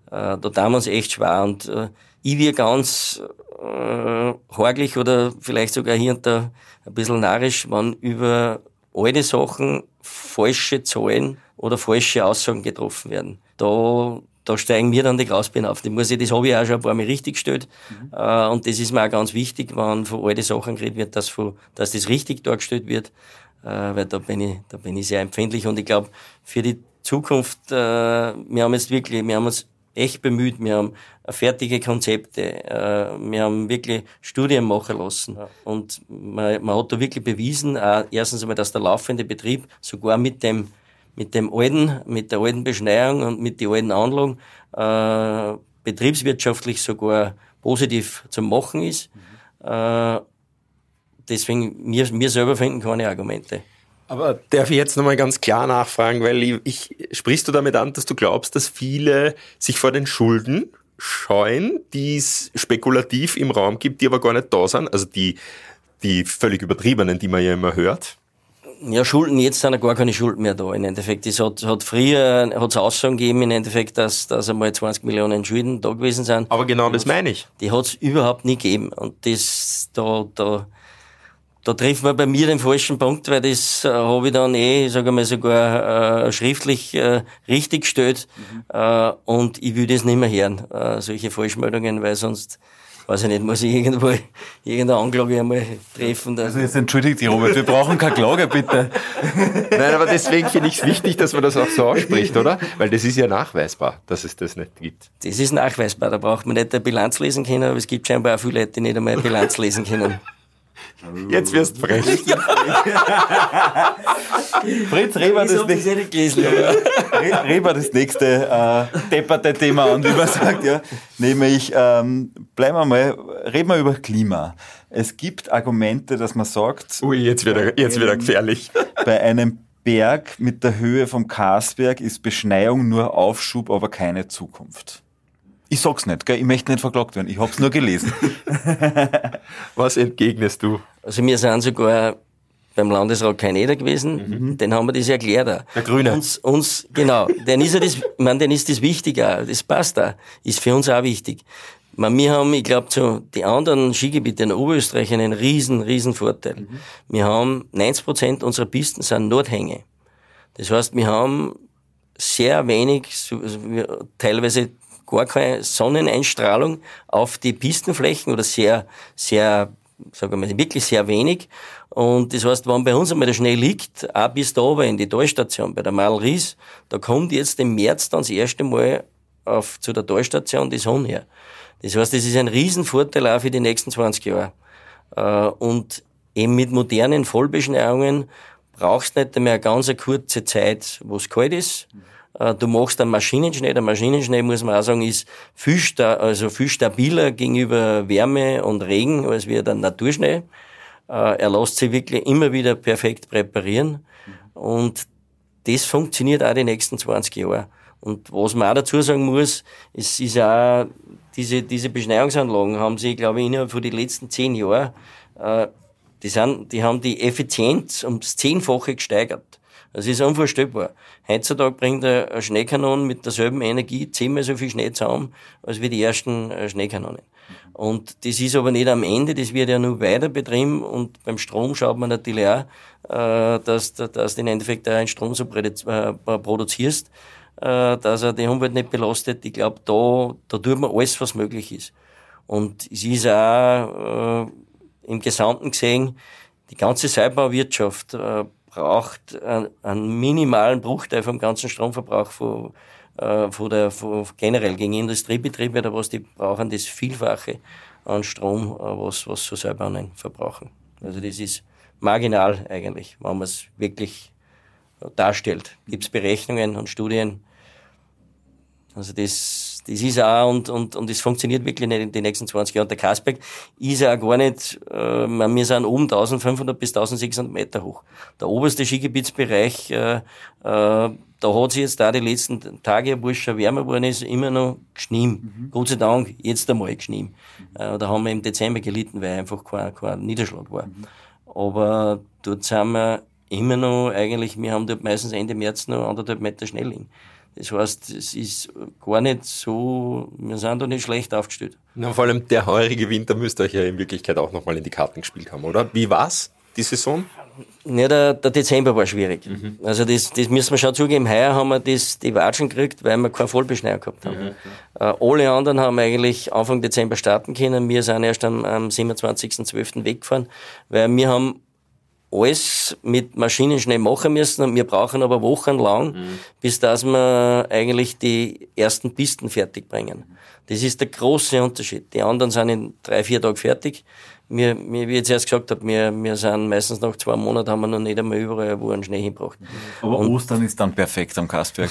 Äh, da tun wir uns echt schwer. Und äh, ich wir ganz äh, horglich oder vielleicht sogar hier und da ein bisschen narrisch, wenn über alte Sachen falsche Zahlen oder falsche Aussagen getroffen werden. Da, da steigen mir dann die Grausbirnen auf. Die muss ich, das habe ich auch schon ein paar Mal richtig gestellt. Mhm. Äh, und das ist mir auch ganz wichtig, wenn von alten Sachen geredet wird, dass, von, dass das richtig dargestellt wird. Äh, weil da bin ich, da bin ich sehr empfindlich. Und ich glaube, für die Zukunft, äh, wir haben jetzt wirklich, wir haben uns echt bemüht, wir haben fertige Konzepte, äh, wir haben wirklich Studien machen lassen. Ja. Und man, man hat da wirklich bewiesen, auch erstens einmal, dass der laufende Betrieb sogar mit dem, mit dem alten, mit der alten Beschneiung und mit den alten Anlagen, äh, betriebswirtschaftlich sogar positiv zu machen ist. Mhm. Äh, deswegen, wir, wir selber finden keine Argumente. Aber darf ich jetzt nochmal ganz klar nachfragen, weil ich, ich, sprichst du damit an, dass du glaubst, dass viele sich vor den Schulden scheuen, die es spekulativ im Raum gibt, die aber gar nicht da sind, also die, die völlig übertriebenen, die man ja immer hört? Ja, Schulden, jetzt sind ja gar keine Schulden mehr da, im Endeffekt. Es hat, hat früher, hat es Aussagen gegeben, im Endeffekt, dass, dass einmal zwanzig Millionen Schulden da gewesen sind. Aber genau das meine ich. Die hat es überhaupt nie gegeben. Und das, da, da, Da trifft man bei mir den falschen Punkt, weil das äh, habe ich dann eh, sage ich mal, sogar äh, schriftlich äh, richtig gestellt. Mhm. Äh, und ich will das nicht mehr hören, äh, solche Falschmeldungen, weil sonst, weiß ich nicht, muss ich irgendwo irgendeine Anklage einmal treffen. Also jetzt entschuldigt dich, Robert, wir brauchen keine Klage, bitte. Nein, aber deswegen finde ich es wichtig, dass man das auch so ausspricht, oder? Weil das ist ja nachweisbar, dass es das nicht gibt. Das ist nachweisbar, da braucht man nicht eine Bilanz lesen können, aber es gibt scheinbar auch viele Leute, die nicht einmal eine Bilanz lesen können. Jetzt wirst du frech. Fritz, reden wir das, nächste, reden wir das nächste äh, depperte Thema an, wie man sagt, ja. Nämlich, ähm, bleiben wir mal, reden wir über Klima. Es gibt Argumente, dass man sagt... Ui, jetzt wird er, jetzt wird er gefährlich. Bei einem Berg mit der Höhe vom Karsberg ist Beschneiung nur Aufschub, aber keine Zukunft. Ich sag's nicht, gell? Ich möchte nicht verklagt werden. Ich hab's nur gelesen. Was entgegnest du? Also wir sind sogar beim Landesrat Kaineder gewesen. Mhm. Den haben wir das erklärt auch. Der Grüne. Uns, uns, genau. Den ist ja das, ich meine, den ist das wichtig auch. Das passt auch. Ist für uns auch wichtig. Man, wir haben, ich glaube, zu die anderen Skigebiete in Oberösterreich einen riesen, riesen Vorteil. Mhm. Wir haben neunzig Prozent unserer Pisten sind Nordhänge. Das heißt, wir haben sehr wenig, also wir, teilweise gar keine Sonneneinstrahlung auf die Pistenflächen oder sehr, sehr, sagen wir mal, wirklich sehr wenig. Und das heißt, wenn bei uns einmal der Schnee liegt, auch bis da oben in die Talstation, bei der Marl-Ries, da kommt jetzt im März dann das erste Mal auf, zu der Talstation die Sonne her. Das heißt, das ist ein Riesenvorteil auch für die nächsten zwanzig Jahre. Und eben mit modernen Vollbeschneiungen brauchst du nicht mehr eine ganz kurze Zeit, wo es kalt ist. Du machst einen Maschinenschnee. Der Maschinenschnee, muss man auch sagen, ist viel, sta- also viel stabiler gegenüber Wärme und Regen als wie der Naturschnee. Er lässt sich wirklich immer wieder perfekt präparieren. Und das funktioniert auch die nächsten zwanzig Jahre. Und was man auch dazu sagen muss, es ist auch, diese, diese Beschneiungsanlagen haben sich, glaube ich, innerhalb von den letzten zehn Jahren, äh, die sind, die haben die Effizienz ums Zehnfache gesteigert. Das ist unvorstellbar. Heutzutage bringt eine Schneekanon mit derselben Energie zehnmal so viel Schnee zusammen, als wie die ersten Schneekanonen. Und das ist aber nicht am Ende, das wird ja nur weiter betrieben und beim Strom schaut man natürlich auch, dass, dass du im Endeffekt auch einen Strom so produzierst, dass er die Umwelt nicht belastet. Ich glaube, da, da tut man alles, was möglich ist. Und es ist auch im Gesamten gesehen, die ganze Seilbauwirtschaft braucht einen minimalen Bruchteil vom ganzen Stromverbrauch von, äh, von der, von generell gegen Industriebetriebe oder was, die brauchen das Vielfache an Strom, äh, was, was so Seilbahnen verbrauchen. Also das ist marginal eigentlich, wenn man es wirklich darstellt. Gibt es Berechnungen und Studien. Also das, das ist auch, und, und, und das funktioniert wirklich nicht in den nächsten zwanzig Jahren. Der Karsberg ist ja auch gar nicht, äh, wir sind oben eintausendfünfhundert bis eintausendsechshundert Meter hoch. Der oberste Skigebietsbereich, äh, äh, da hat sich jetzt da die letzten Tage, wo es schon wärmer geworden ist, immer noch geschnien. Mhm. Gott sei Dank, jetzt einmal geschnien. Mhm. Äh, da haben wir im Dezember gelitten, weil einfach kein, kein Niederschlag war. Mhm. Aber dort sind wir immer noch eigentlich, wir haben dort meistens Ende März noch anderthalb Meter Schnee liegen. Das heißt, es ist gar nicht so, wir sind da nicht schlecht aufgestellt. Na, vor allem der heurige Winter müsste euch ja in Wirklichkeit auch nochmal in die Karten gespielt haben, oder? Wie war's, die Saison? Ja, der, der Dezember war schwierig. Mhm. Also das, das müssen wir schon zugeben. Heuer haben wir das, die Watschen gekriegt, weil wir keine Vollbeschneiung gehabt haben. Mhm. Äh, alle anderen haben eigentlich Anfang Dezember starten können. Wir sind erst am, am siebenundzwanzigsten zwölften weggefahren, weil wir haben alles mit Maschinenschnee machen müssen und wir brauchen aber wochenlang, mhm. bis dass wir eigentlich die ersten Pisten fertig bringen. Das ist der große Unterschied. Die anderen sind in drei, vier Tagen fertig. Wir, wir, wie ich jetzt erst gesagt habe, wir, wir sind meistens nach zwei Monaten haben wir noch nicht einmal überall wo einen Schnee hingebracht. Aber und Ostern ist dann perfekt am Kasberg.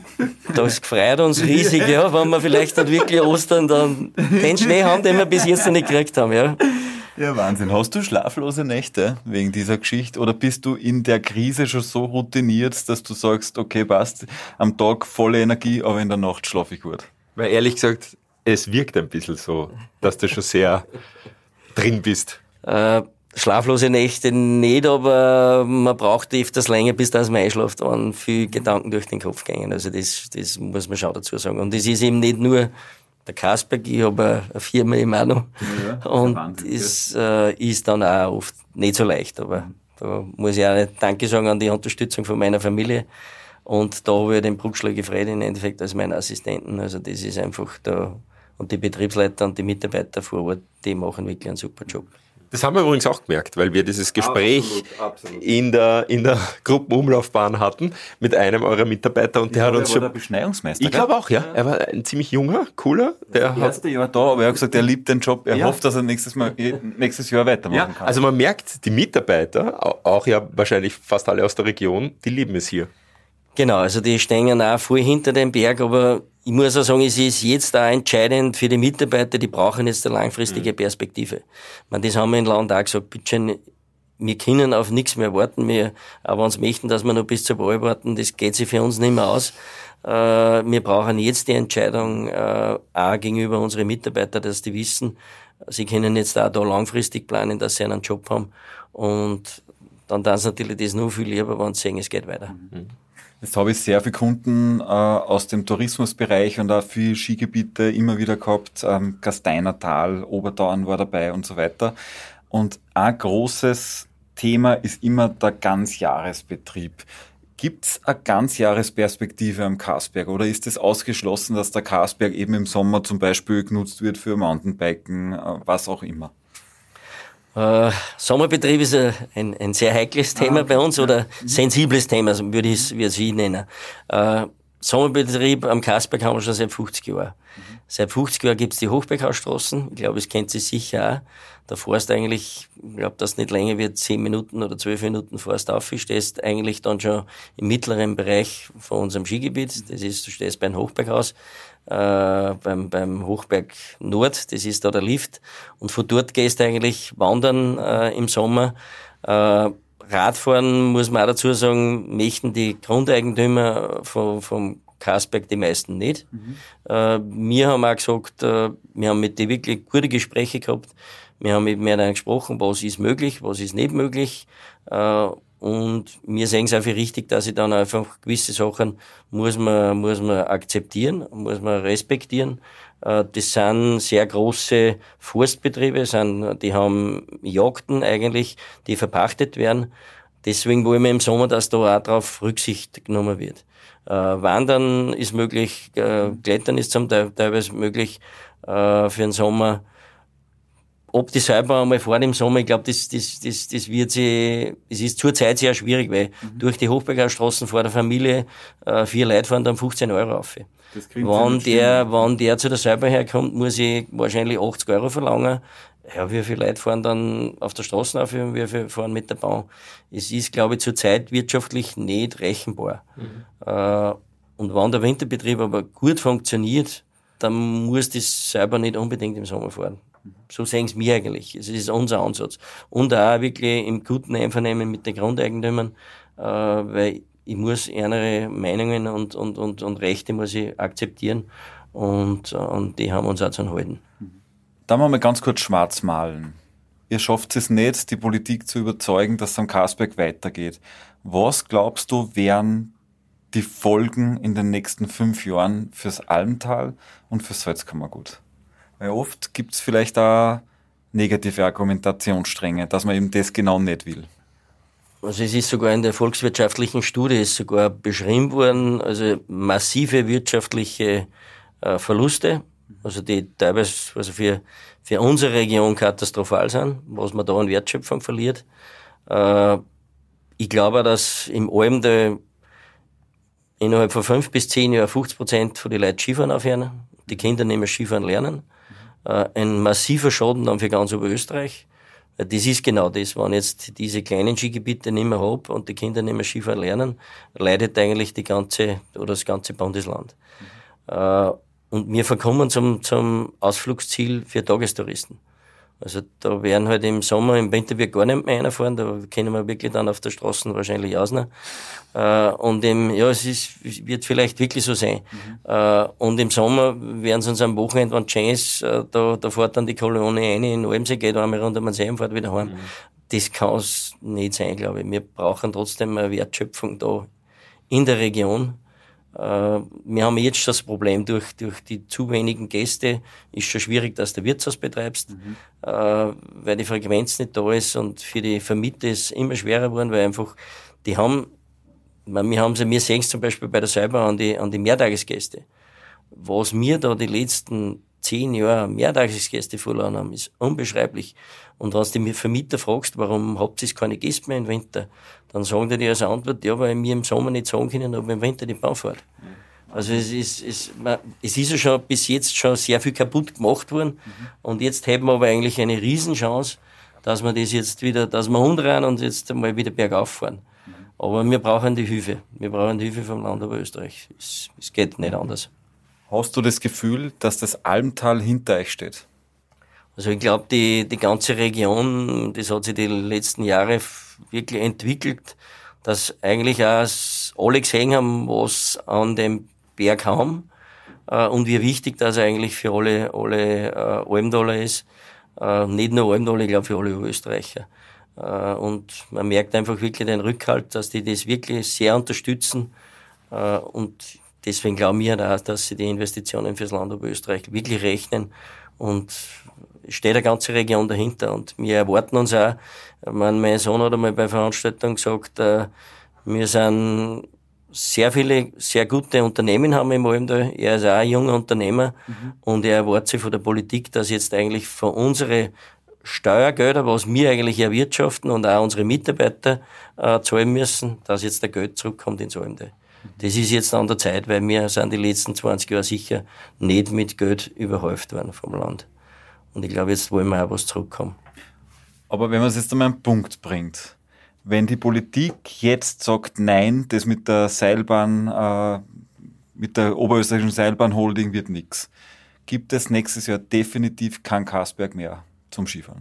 Das freut uns riesig, ja, wenn wir vielleicht dann wirklich Ostern dann den Schnee haben, den wir bis jetzt noch nicht gekriegt haben, ja. Ja, Wahnsinn. Hast du schlaflose Nächte wegen dieser Geschichte oder bist du in der Krise schon so routiniert, dass du sagst, okay, passt, am Tag volle Energie, aber in der Nacht schlafe ich gut? Weil ehrlich gesagt, es wirkt ein bisschen so, dass du schon sehr drin bist. Äh, schlaflose Nächte nicht, aber man braucht öfters länger, bis dass man einschläft, wenn viel Gedanken durch den Kopf gehen. Also das, das muss man schon dazu sagen. Und das ist eben nicht nur der Kasberg, ich habe eine Firma im Mano ja, und es äh, ist dann auch oft nicht so leicht, aber da muss ich auch nicht Danke sagen an die Unterstützung von meiner Familie und da habe ich den Bruckschläger Fred im Endeffekt als meinen Assistenten, also das ist einfach da und die Betriebsleiter und die Mitarbeiter vor Ort, die machen wirklich einen super Job. Das haben wir übrigens auch gemerkt, weil wir dieses Gespräch absolut, absolut. in der in der Gruppenumlaufbahn hatten mit einem eurer Mitarbeiter und der ja, hat uns der schon... war der Beschneiungsmeister. Ich glaube auch, ja. Er war ein ziemlich junger, cooler. Der das erste Jahr da, aber er hat gesagt, er liebt den Job, er ja. hofft, dass er nächstes Mal nächstes Jahr weitermachen ja, kann. Also man merkt, die Mitarbeiter, auch ja wahrscheinlich fast alle aus der Region, die lieben es hier. Genau, also die stehen auch voll hinter dem Berg, aber ich muss auch sagen, es ist jetzt auch entscheidend für die Mitarbeiter, die brauchen jetzt eine langfristige Perspektive. Ich meine, das haben wir in Land auch gesagt, bitte schön, wir können auf nichts mehr warten, wir, aber wenn sie möchten, dass wir noch bis zur Wahl warten, das geht sich für uns nicht mehr aus. Äh, wir brauchen jetzt die Entscheidung, äh, auch gegenüber unseren Mitarbeitern, dass die wissen, sie können jetzt auch da langfristig planen, dass sie einen Job haben und dann tun sie natürlich das nur viel lieber, wenn sie sehen, es geht weiter. Mhm. Jetzt habe ich sehr viele Kunden äh, aus dem Tourismusbereich und auch viele Skigebiete immer wieder gehabt. Ähm, Gasteinertal, Oberdauern war dabei und so weiter. Und ein großes Thema ist immer der Ganzjahresbetrieb. Gibt es eine Ganzjahresperspektive am Kasberg oder ist es ausgeschlossen, dass der Kasberg eben im Sommer zum Beispiel genutzt wird für Mountainbiken, äh, was auch immer? Äh, Sommerbetrieb ist ein, ein sehr heikles Thema ah, okay. bei uns oder ja. sensibles Thema, würde ich es nennen. Äh, Sommerbetrieb am Kasberg haben wir schon seit fünfzig Jahren. Mhm. Seit fünfzig Jahren gibt's die Hochberghausstraßen. Ich glaube, das kennt sie sicher auch. Da fährst eigentlich, ich glaube, dass nicht länger wird, zehn Minuten oder zwölf Minuten fährst auf. Du stehst eigentlich dann schon im mittleren Bereich von unserem Skigebiet. Das ist, du stehst beim Hochberghaus. Äh, beim, beim Hochberg Nord, das ist da der Lift. Und von dort gehst du eigentlich wandern äh, im Sommer. Äh, Radfahren, muss man auch dazu sagen, möchten die Grundeigentümer vom, vom Kasberg die meisten nicht. Mhm. Äh, wir haben auch gesagt, äh, wir haben mit denen wirklich gute Gespräche gehabt. Wir haben mit mir gesprochen, was ist möglich, was ist nicht möglich. Äh, Und wir sehen es einfach richtig, dass ich dann einfach gewisse Sachen muss man, muss man akzeptieren, muss man respektieren. Das sind sehr große Forstbetriebe, sind, die haben Jagden eigentlich, die verpachtet werden. Deswegen wollen wir im Sommer, dass da auch darauf Rücksicht genommen wird. Wandern ist möglich, Klettern ist zum Teil teilweise möglich für den Sommer. Ob die selber einmal fahren im Sommer, ich glaube, das, das, das, das wird sie, es ist zurzeit sehr schwierig, weil mhm. durch die Hochbergstraßen vor der Familie äh, vier Leute fahren dann fünfzehn Euro auf. Wenn der, wenn der zu der selber herkommt, muss ich wahrscheinlich achtzig Euro verlangen. Ja, wie viele Leute fahren dann auf der Straße auf und wie viele fahren mit der Bahn? Es ist, glaube ich, zurzeit wirtschaftlich nicht rechenbar. Mhm. Äh, und wenn der Winterbetrieb aber gut funktioniert, dann muss das selber nicht unbedingt im Sommer fahren. So sehen es wir eigentlich. Es ist unser Ansatz. Und auch wirklich im guten Einvernehmen mit den Grundeigentümern, äh, weil ich muss ihre Meinungen und, und, und, und Rechte muss ich akzeptieren und, und die haben uns auch zu halten. Da mal ganz kurz schwarz malen. Ihr schafft es nicht, die Politik zu überzeugen, dass es am Kasberg weitergeht. Was glaubst du, wären die Folgen in den nächsten fünf Jahren fürs Almtal und fürs Salzkammergut? Weil oft gibt es vielleicht auch negative Argumentationsstränge, dass man eben das genau nicht will. Also es ist sogar in der volkswirtschaftlichen Studie ist sogar beschrieben worden, also massive wirtschaftliche äh, Verluste, also die teilweise also für, für unsere Region katastrophal sind, was man da an Wertschöpfung verliert. Äh, ich glaube auch, dass im Almtal innerhalb von fünf bis zehn Jahren fünfzig Prozent von den Leuten Skifahren aufhören, die Kinder nicht mehr Skifahren lernen. Äh, ein massiver Schaden dann für ganz Oberösterreich. Das ist genau das, wenn jetzt diese kleinen Skigebiete nicht mehr hab und die Kinder nicht mehr Skifahren lernen, leidet eigentlich die ganze, oder das ganze Bundesland. Mhm. Äh, und wir verkommen zum, zum Ausflugsziel für Tagestouristen. Also da werden halt im Sommer, im Winter wird gar nicht mehr reinfahren, da können wir wirklich dann auf der Straße wahrscheinlich ausnehmen. Äh, und im, ja, es ist, wird vielleicht wirklich so sein. Mhm. Äh, und im Sommer werden sie uns am Wochenende, wenn es schön ist, äh, da, da fährt dann die Kolonie rein in Almsee, geht einmal runter um den See und fährt wieder heim. Mhm. Das kann es nicht sein, glaube ich. Wir brauchen trotzdem eine Wertschöpfung da in der Region. Wir haben jetzt schon das Problem, durch, durch die zu wenigen Gäste ist schon schwierig, dass du Wirtshaus betreibst, mhm. äh, weil die Frequenz nicht da ist und für die Vermieter ist es immer schwerer geworden, weil einfach, die haben, wir haben sie, wir sehen es zum Beispiel bei der selber an die, an die Mehrtagesgäste. Was wir da die letzten zehn Jahre Mehrtagesgäste verloren haben, ist unbeschreiblich. Und wenn du die Vermieter fragst, warum habt ihr keine Gäste mehr im Winter, dann sagen die dir als Antwort, ja, weil wir im Sommer nicht sagen können, ob im Winter die Bahn fährt. Also es ist, es, man, es ist ja schon bis jetzt schon sehr viel kaputt gemacht worden. Mhm. Und jetzt haben wir aber eigentlich eine Riesenchance, dass wir das jetzt wieder, dass wir umdrehen und jetzt mal wieder bergauf fahren. Mhm. Aber wir brauchen die Hilfe. Wir brauchen die Hilfe vom Land Oberösterreich. Es, es geht nicht anders. Hast du das Gefühl, dass das Almtal hinter euch steht? Also ich glaube, die, die ganze Region, das hat sich die letzten Jahre wirklich entwickelt, dass eigentlich auch alle gesehen haben, was an dem Berg haben äh, und wie wichtig das eigentlich für alle, alle äh, Almtaler ist. Äh, nicht nur Almtaler, ich glaube für alle Österreicher. Äh, und man merkt einfach wirklich den Rückhalt, dass die das wirklich sehr unterstützen. Äh, und deswegen glauben wir auch, dass sie die Investitionen fürs Land Oberösterreich wirklich rechnen. Und steht eine ganze Region dahinter. Und wir erwarten uns auch, mein, mein Sohn hat einmal bei Veranstaltungen gesagt, äh, wir sind sehr viele, sehr gute Unternehmen haben im Almtal. Er ist auch ein junger Unternehmer mhm. und er erwartet sich von der Politik, dass jetzt eigentlich von unsere Steuergelder, was wir eigentlich erwirtschaften und auch unsere Mitarbeiter äh, zahlen müssen, dass jetzt der Geld zurückkommt ins Almtal. Das ist jetzt an der Zeit, weil wir sind die letzten zwanzig Jahre sicher nicht mit Geld überhäuft worden vom Land. Und ich glaube, jetzt wollen wir auch was zurückkommen. Aber wenn man es jetzt einmal einen Punkt bringt, wenn die Politik jetzt sagt, nein, das mit der Seilbahn, äh, mit der Oberösterreichischen Seilbahn-Holding wird nichts, gibt es nächstes Jahr definitiv kein Kasberg mehr zum Skifahren?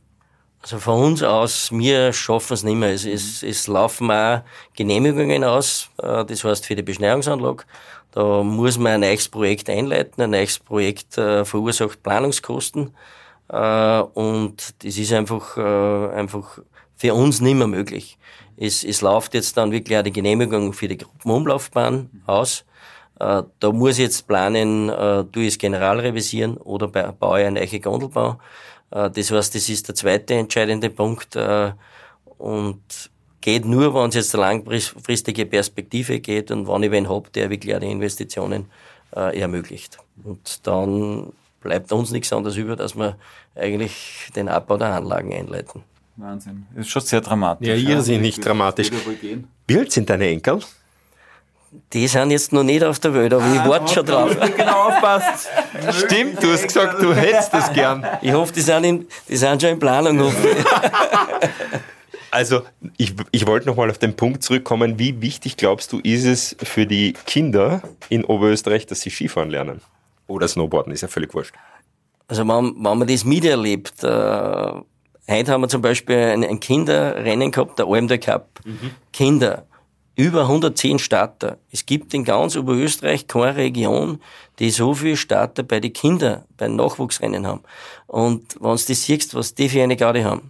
Also von uns aus, wir schaffen es nicht mehr. Es, es, es laufen auch Genehmigungen aus, das heißt für die Beschneiungsanlage. Da muss man ein neues Projekt einleiten. Ein neues Projekt äh, verursacht Planungskosten. Äh, und das ist einfach, äh, einfach für uns nicht mehr möglich. Es, es läuft jetzt dann wirklich auch die Genehmigung für die Gruppenumlaufbahn aus. Äh, da muss ich jetzt planen, äh, tu ich es general revisieren oder baue ich eine neue Gondelbau. Äh, das heißt, das ist der zweite entscheidende Punkt. Äh, und geht nur, wenn es jetzt eine langfristige Perspektive geht und wenn ich wen habe, der wirklich auch die Investitionen äh, ermöglicht. Und dann bleibt uns nichts anderes über, dass wir eigentlich den Abbau der Anlagen einleiten. Wahnsinn. Das ist schon sehr dramatisch. Ja, irrsinnig ja. dramatisch. Wie alt sind deine Enkel? Die sind jetzt noch nicht auf der Welt, aber ah, ich warte schon drauf. Genau aufpasst. Stimmt, du hast gesagt, du hättest das gern. Ich hoffe, die sind, in, die sind schon in Planung. Also, ich, ich wollte nochmal auf den Punkt zurückkommen. Wie wichtig, glaubst du, ist es für die Kinder in Oberösterreich, dass sie Skifahren lernen? Oder Snowboarden, ist ja völlig wurscht. Also, wenn, wenn man das miterlebt, äh, heute haben wir zum Beispiel ein, ein Kinderrennen gehabt, der Almtal Cup. Mhm. Kinder, über hundertzehn Starter. Es gibt in ganz Oberösterreich keine Region, die so viele Starter bei den Kindern, bei den Nachwuchsrennen haben. Und wenn du das siehst, was die für eine Gaudi haben,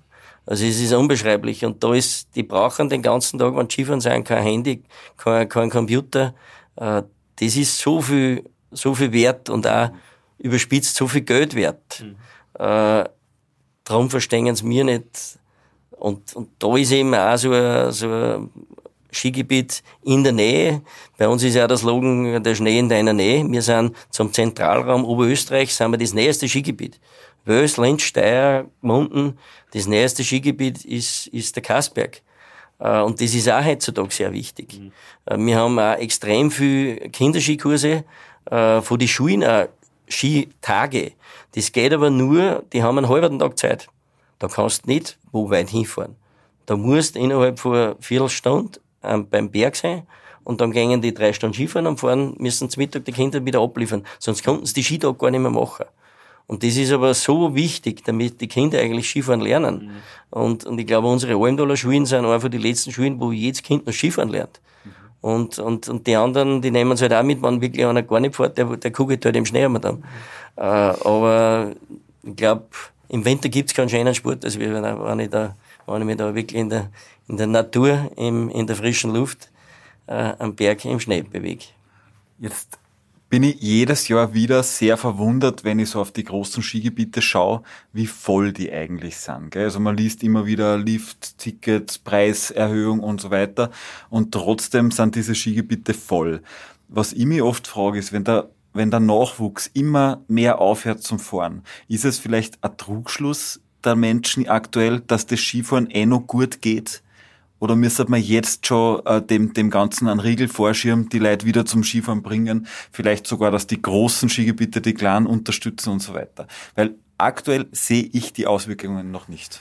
Also es ist unbeschreiblich. Und da ist, die brauchen den ganzen Tag, wenn Skifahren sein, kein Handy, kein, kein Computer. Das ist so viel, so viel wert und auch überspitzt so viel Geld wert. Mhm. Äh, darum verstehen sie mir nicht. Und, und da ist eben auch so ein, so ein Skigebiet in der Nähe. Bei uns ist ja der Slogan, der Schnee in deiner Nähe. Wir sind zum Zentralraum Oberösterreich, sind wir das nächste Skigebiet. Wels, Linz, Steyr, Gmunden, das nächste Skigebiet ist, ist der Kasberg. Und das ist auch heutzutage sehr wichtig. Mhm. Wir haben auch extrem viel Kinderskikurse, von den Schulen auch Skitage. Das geht aber nur, die haben einen halben Tag Zeit. Da kannst du nicht wo weit hinfahren. Da musst du innerhalb von einer Viertelstunde ähm, beim Berg sein und dann gehen die drei Stunden Skifahren und fahren, müssen zum Mittag die Kinder wieder abliefern. Sonst konnten sie die Skitage gar nicht mehr machen. Und das ist aber so wichtig, damit die Kinder eigentlich Skifahren lernen. Mhm. Und, und ich glaube, unsere Almdaler Schulen sind einfach die letzten Schulen, wo jedes Kind noch Skifahren lernt. Mhm. Und, und, und die anderen, die nehmen es halt auch mit, wenn wirklich einer gar nicht fährt, der, der kugelt halt im Schnee einmal dann. Mhm. Äh, aber ich glaube, im Winter gibt's keinen schönen Sport, als wenn, wenn ich da, wenn ich mich da wirklich in der, in der Natur, im, in der frischen Luft, äh, am Berg im Schnee bewege. Jetzt bin ich jedes Jahr wieder sehr verwundert, wenn ich so auf die großen Skigebiete schaue, wie voll die eigentlich sind. Gell? Also man liest immer wieder Lift, Tickets, Preiserhöhung und so weiter und trotzdem sind diese Skigebiete voll. Was ich mich oft frage, ist, wenn der, wenn der Nachwuchs immer mehr aufhört zum Fahren, ist es vielleicht ein Trugschluss der Menschen aktuell, dass das Skifahren eh noch gut geht? Oder müsste man jetzt schon äh, dem, dem Ganzen einen Riegel vorschirmen, die Leute wieder zum Skifahren bringen? Vielleicht sogar, dass die großen Skigebiete die kleinen unterstützen und so weiter. Weil aktuell sehe ich die Auswirkungen noch nicht.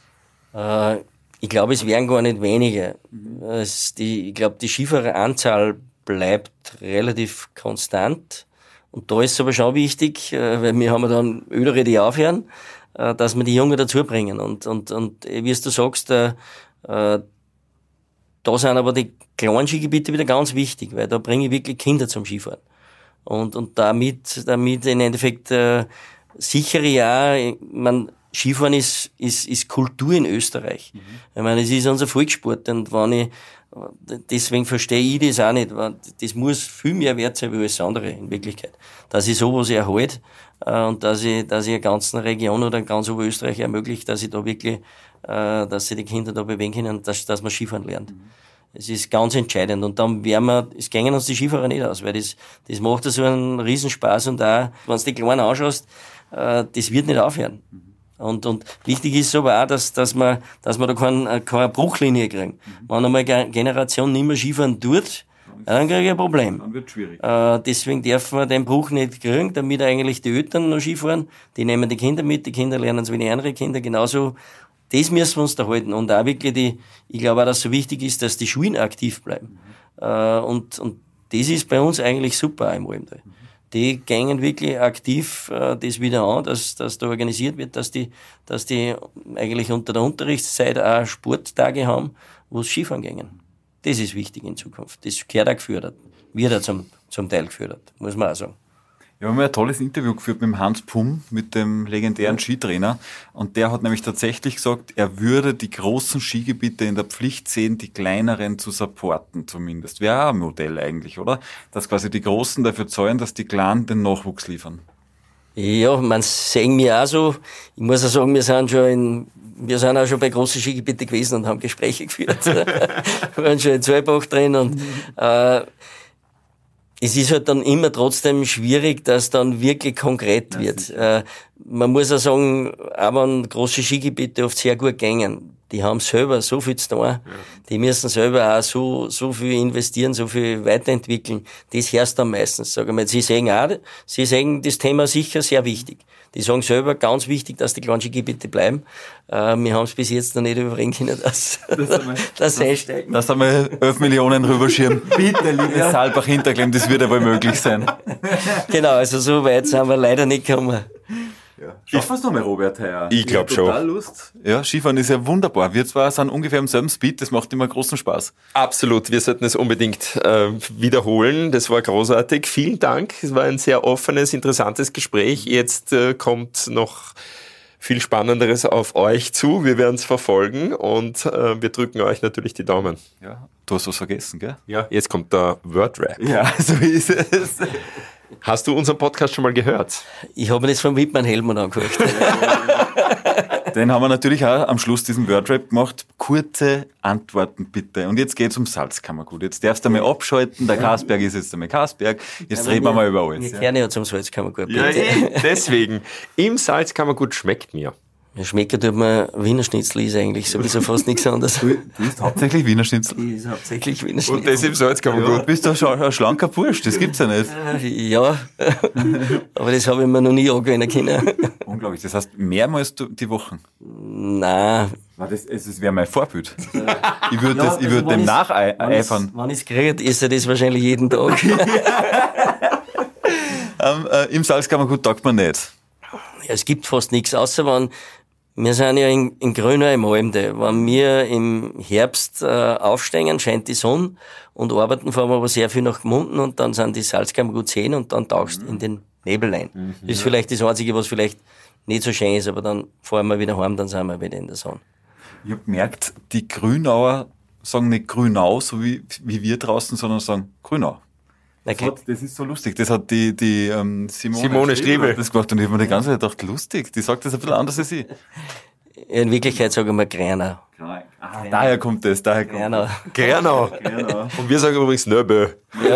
Äh, ich glaube, es werden gar nicht wenige. Es die, ich glaube, die Skifahreranzahl bleibt relativ konstant. Und da ist es aber schon wichtig, äh, weil wir haben dann Ödere, die aufhören, äh, dass wir die Jungen dazu bringen. Und, und, und wie du sagst, äh, äh, da sind aber die kleinen Skigebiete wieder ganz wichtig, weil da bringe ich wirklich Kinder zum Skifahren. Und, und damit, damit im Endeffekt, äh, sichere ja, ich mein, Skifahren ist, ist, ist Kultur in Österreich. Mhm. Ich meine, es ist unser Volkssport und wenn ich, deswegen verstehe ich das auch nicht, das muss viel mehr wert sein wie alles andere in Wirklichkeit. Dass ich sowas erhalte, äh, und dass ich, dass ich eine ganze Region oder ganz Oberösterreich ermöglicht, dass ich da wirklich, äh, dass sich die Kinder da bewegen können, dass, dass man Skifahren lernt. Mhm. Es ist ganz entscheidend. Und dann werden wir, es gehen uns die Skifahrer nicht aus, weil das, das macht so einen Riesenspaß und auch, wenn du die Kleinen anschaust, äh, das wird nicht aufhören. Mhm. Und, und wichtig ist aber auch, dass, dass man, dass man da keine, keine Bruchlinie kriegen. Mhm. Wenn einmal eine Generation nicht mehr Skifahren tut, dann kriege ich ein Problem. Dann wird schwierig. Äh, deswegen dürfen wir den Bruch nicht kriegen, damit eigentlich die Eltern noch Skifahren. Die nehmen die Kinder mit, die Kinder lernen es wie die anderen Kinder genauso. Das müssen wir uns da halten. Und auch wirklich die, ich glaube auch, dass es so wichtig ist, dass die Schulen aktiv bleiben. Mhm. Äh, und, und das ist bei uns eigentlich super im Almtal. Mhm. Die gehen wirklich aktiv äh, das wieder an, dass, dass da organisiert wird, dass die, dass die eigentlich unter der Unterrichtszeit auch Sporttage haben, wo es Skifahren gehen. Das ist wichtig in Zukunft. Das gehört auch gefördert. Wird auch zum, zum Teil gefördert, muss man auch sagen. Wir haben ja ein tolles Interview geführt mit dem Hans Pumm, mit dem legendären Skitrainer. Und der hat nämlich tatsächlich gesagt, er würde die großen Skigebiete in der Pflicht sehen, die kleineren zu supporten zumindest. Wäre auch ein Modell eigentlich, oder? Dass quasi die Großen dafür zahlen, dass die Kleinen den Nachwuchs liefern. Ja, man sehen wir auch so. Ich muss auch sagen, wir sind schon in, wir sind auch schon bei großen Skigebieten gewesen und haben Gespräche geführt. Wir waren schon in Zwölbach drin und, äh, es ist halt dann immer trotzdem schwierig, dass dann wirklich konkret wird. Ja, äh, man muss auch sagen, auch wenn große Skigebiete oft sehr gut gehen, die haben selber so viel zu tun, ja. Die müssen selber auch so, so viel investieren, so viel weiterentwickeln. Das hörst dann meistens, sag ich mal. Sie sehen auch, sie sehen das Thema sicher sehr wichtig. Die sagen selber, ganz wichtig, dass die kleinen Skigebiete bleiben. Äh, wir haben es bis jetzt noch nicht überreden können, dass das, das einsteigen. Dass einmal elf Millionen rüberschirmen. Bitte, liebes ja. Saalbach-Hinterklemm, das wird ja wohl möglich sein. Genau, also so weit sind wir leider nicht gekommen. Ja. Schaffen wir es nochmal, Robert, heuer? Ich glaube schon. Total Lust. Ja, Skifahren ist ja wunderbar. Wir zwar sind ungefähr im selben Speed, das macht immer großen Spaß. Absolut, wir sollten es unbedingt äh, wiederholen. Das war großartig. Vielen Dank. Es war ein sehr offenes, interessantes Gespräch. Jetzt äh, kommt noch viel Spannenderes auf euch zu. Wir werden es verfolgen und äh, wir drücken euch natürlich die Daumen. Ja, du hast was vergessen, gell? Ja. Jetzt kommt der Wordrap. Ja, so ist es. Hast du unseren Podcast schon mal gehört? Ich habe mir das vom Wittmann Helmut angehört. Den haben wir natürlich auch am Schluss diesen Wordrap gemacht. Kurze Antworten bitte. Und jetzt geht's um Salzkammergut. Jetzt darfst du einmal abschalten. Der Kasperg ist jetzt einmal Kasperg. Jetzt Ja, reden wir wir- mal über alles. Wir Ja. kehren ja zum Salzkammergut. Ja, bitte. eh, deswegen. Im Salzkammergut schmeckt mir. Ja, schmecken tut mir Wiener Schnitzel ist eigentlich sowieso fast nichts anderes. Du isst hauptsächlich Wiener Schnitzel. Ist hauptsächlich Wiener Und Schnitzel. das im Salzkammergut. Du bist doch schon ein schlanker Bursch, das gibt's ja nicht. Ja, aber das habe ich mir noch nie angewöhnen können. Unglaublich, das heißt mehrmals du- die Woche. Nein. Das, das wäre mein Vorbild. Ich würde Ja, das, ich also würd wenn dem ich's- nacheifern. Wenn ich es kriege, ist er das wahrscheinlich jeden Tag. Ähm, äh, Im Salzkammergut taugt man nicht. Ja, es gibt fast nichts, außer wenn, wir sind ja in, in Grönau im Almde. Wenn wir im Herbst äh, aufstehen, scheint die Sonne und arbeiten, fahren wir aber sehr viel nach Gmunden und dann sind die Salzkammergut zehn und dann tauchst du in den Nebel ein. Mhm. Das ist vielleicht das Einzige, was vielleicht nicht so schön ist, aber dann fahren wir wieder heim, dann sind wir wieder in der Sonne. Ich habe gemerkt, die Grünauer sagen nicht Grünau, so wie, wie wir draußen, sondern sagen Grünau. Na, Das, hat, das ist so lustig. Das hat die, die ähm, Simone, Simone Striebel. hat das gemacht und ich habe mir die ganze Zeit gedacht, lustig. Die sagt das ein bisschen anders als ich. in Wirklichkeit sagen wir Gränau. Ah, daher kommt das, daher kommt Gränau. Gernau. Genau. Und wir sagen übrigens Nöbö.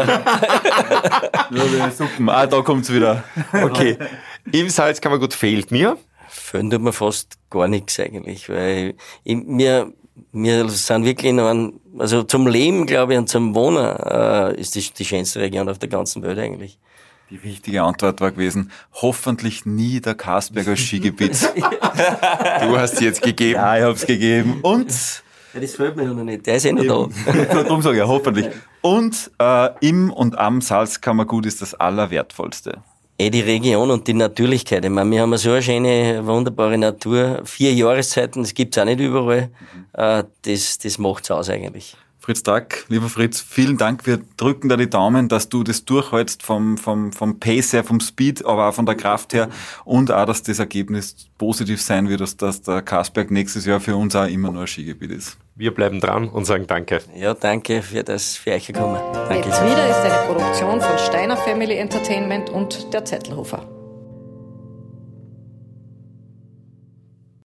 das. Suppen. Ah, da kommt's wieder. Okay. Im Salzkammergut fehlt mir. Fehlen tut mir fast gar nichts eigentlich, weil ich, wir, wir sind wirklich in einem, also zum Leben, glaube ich, und zum Wohnen, äh, ist die, die schönste Region auf der ganzen Welt eigentlich. Die richtige Antwort war gewesen, hoffentlich nie der Kasperger Skigebiet. Du hast sie jetzt gegeben. Ja, ich hab's gegeben. Und, Ja, das fehlt mir noch nicht, der ist eh noch da. darum sage ich, ja, hoffentlich. Und äh, im und am Salzkammergut ist das Allerwertvollste. Eh die Region und die Natürlichkeit. Ich meine, wir haben so eine schöne, wunderbare Natur, vier Jahreszeiten, das gibt's auch nicht überall. Äh, das, das macht's aus eigentlich. Fritz Drack, lieber Fritz, vielen Dank. Wir drücken da die Daumen, dass du das durchhältst vom, vom, vom Pace her, vom Speed, aber auch von der Kraft her und auch, dass das Ergebnis positiv sein wird, dass, dass der Kasperg nächstes Jahr für uns auch immer noch ein Skigebiet ist. Wir bleiben dran und sagen Danke. Ja, danke für das, für euch gekommen. Danke. Jetzt wieder ist eine Produktion von Steiner Family Entertainment und der Zettelhofer.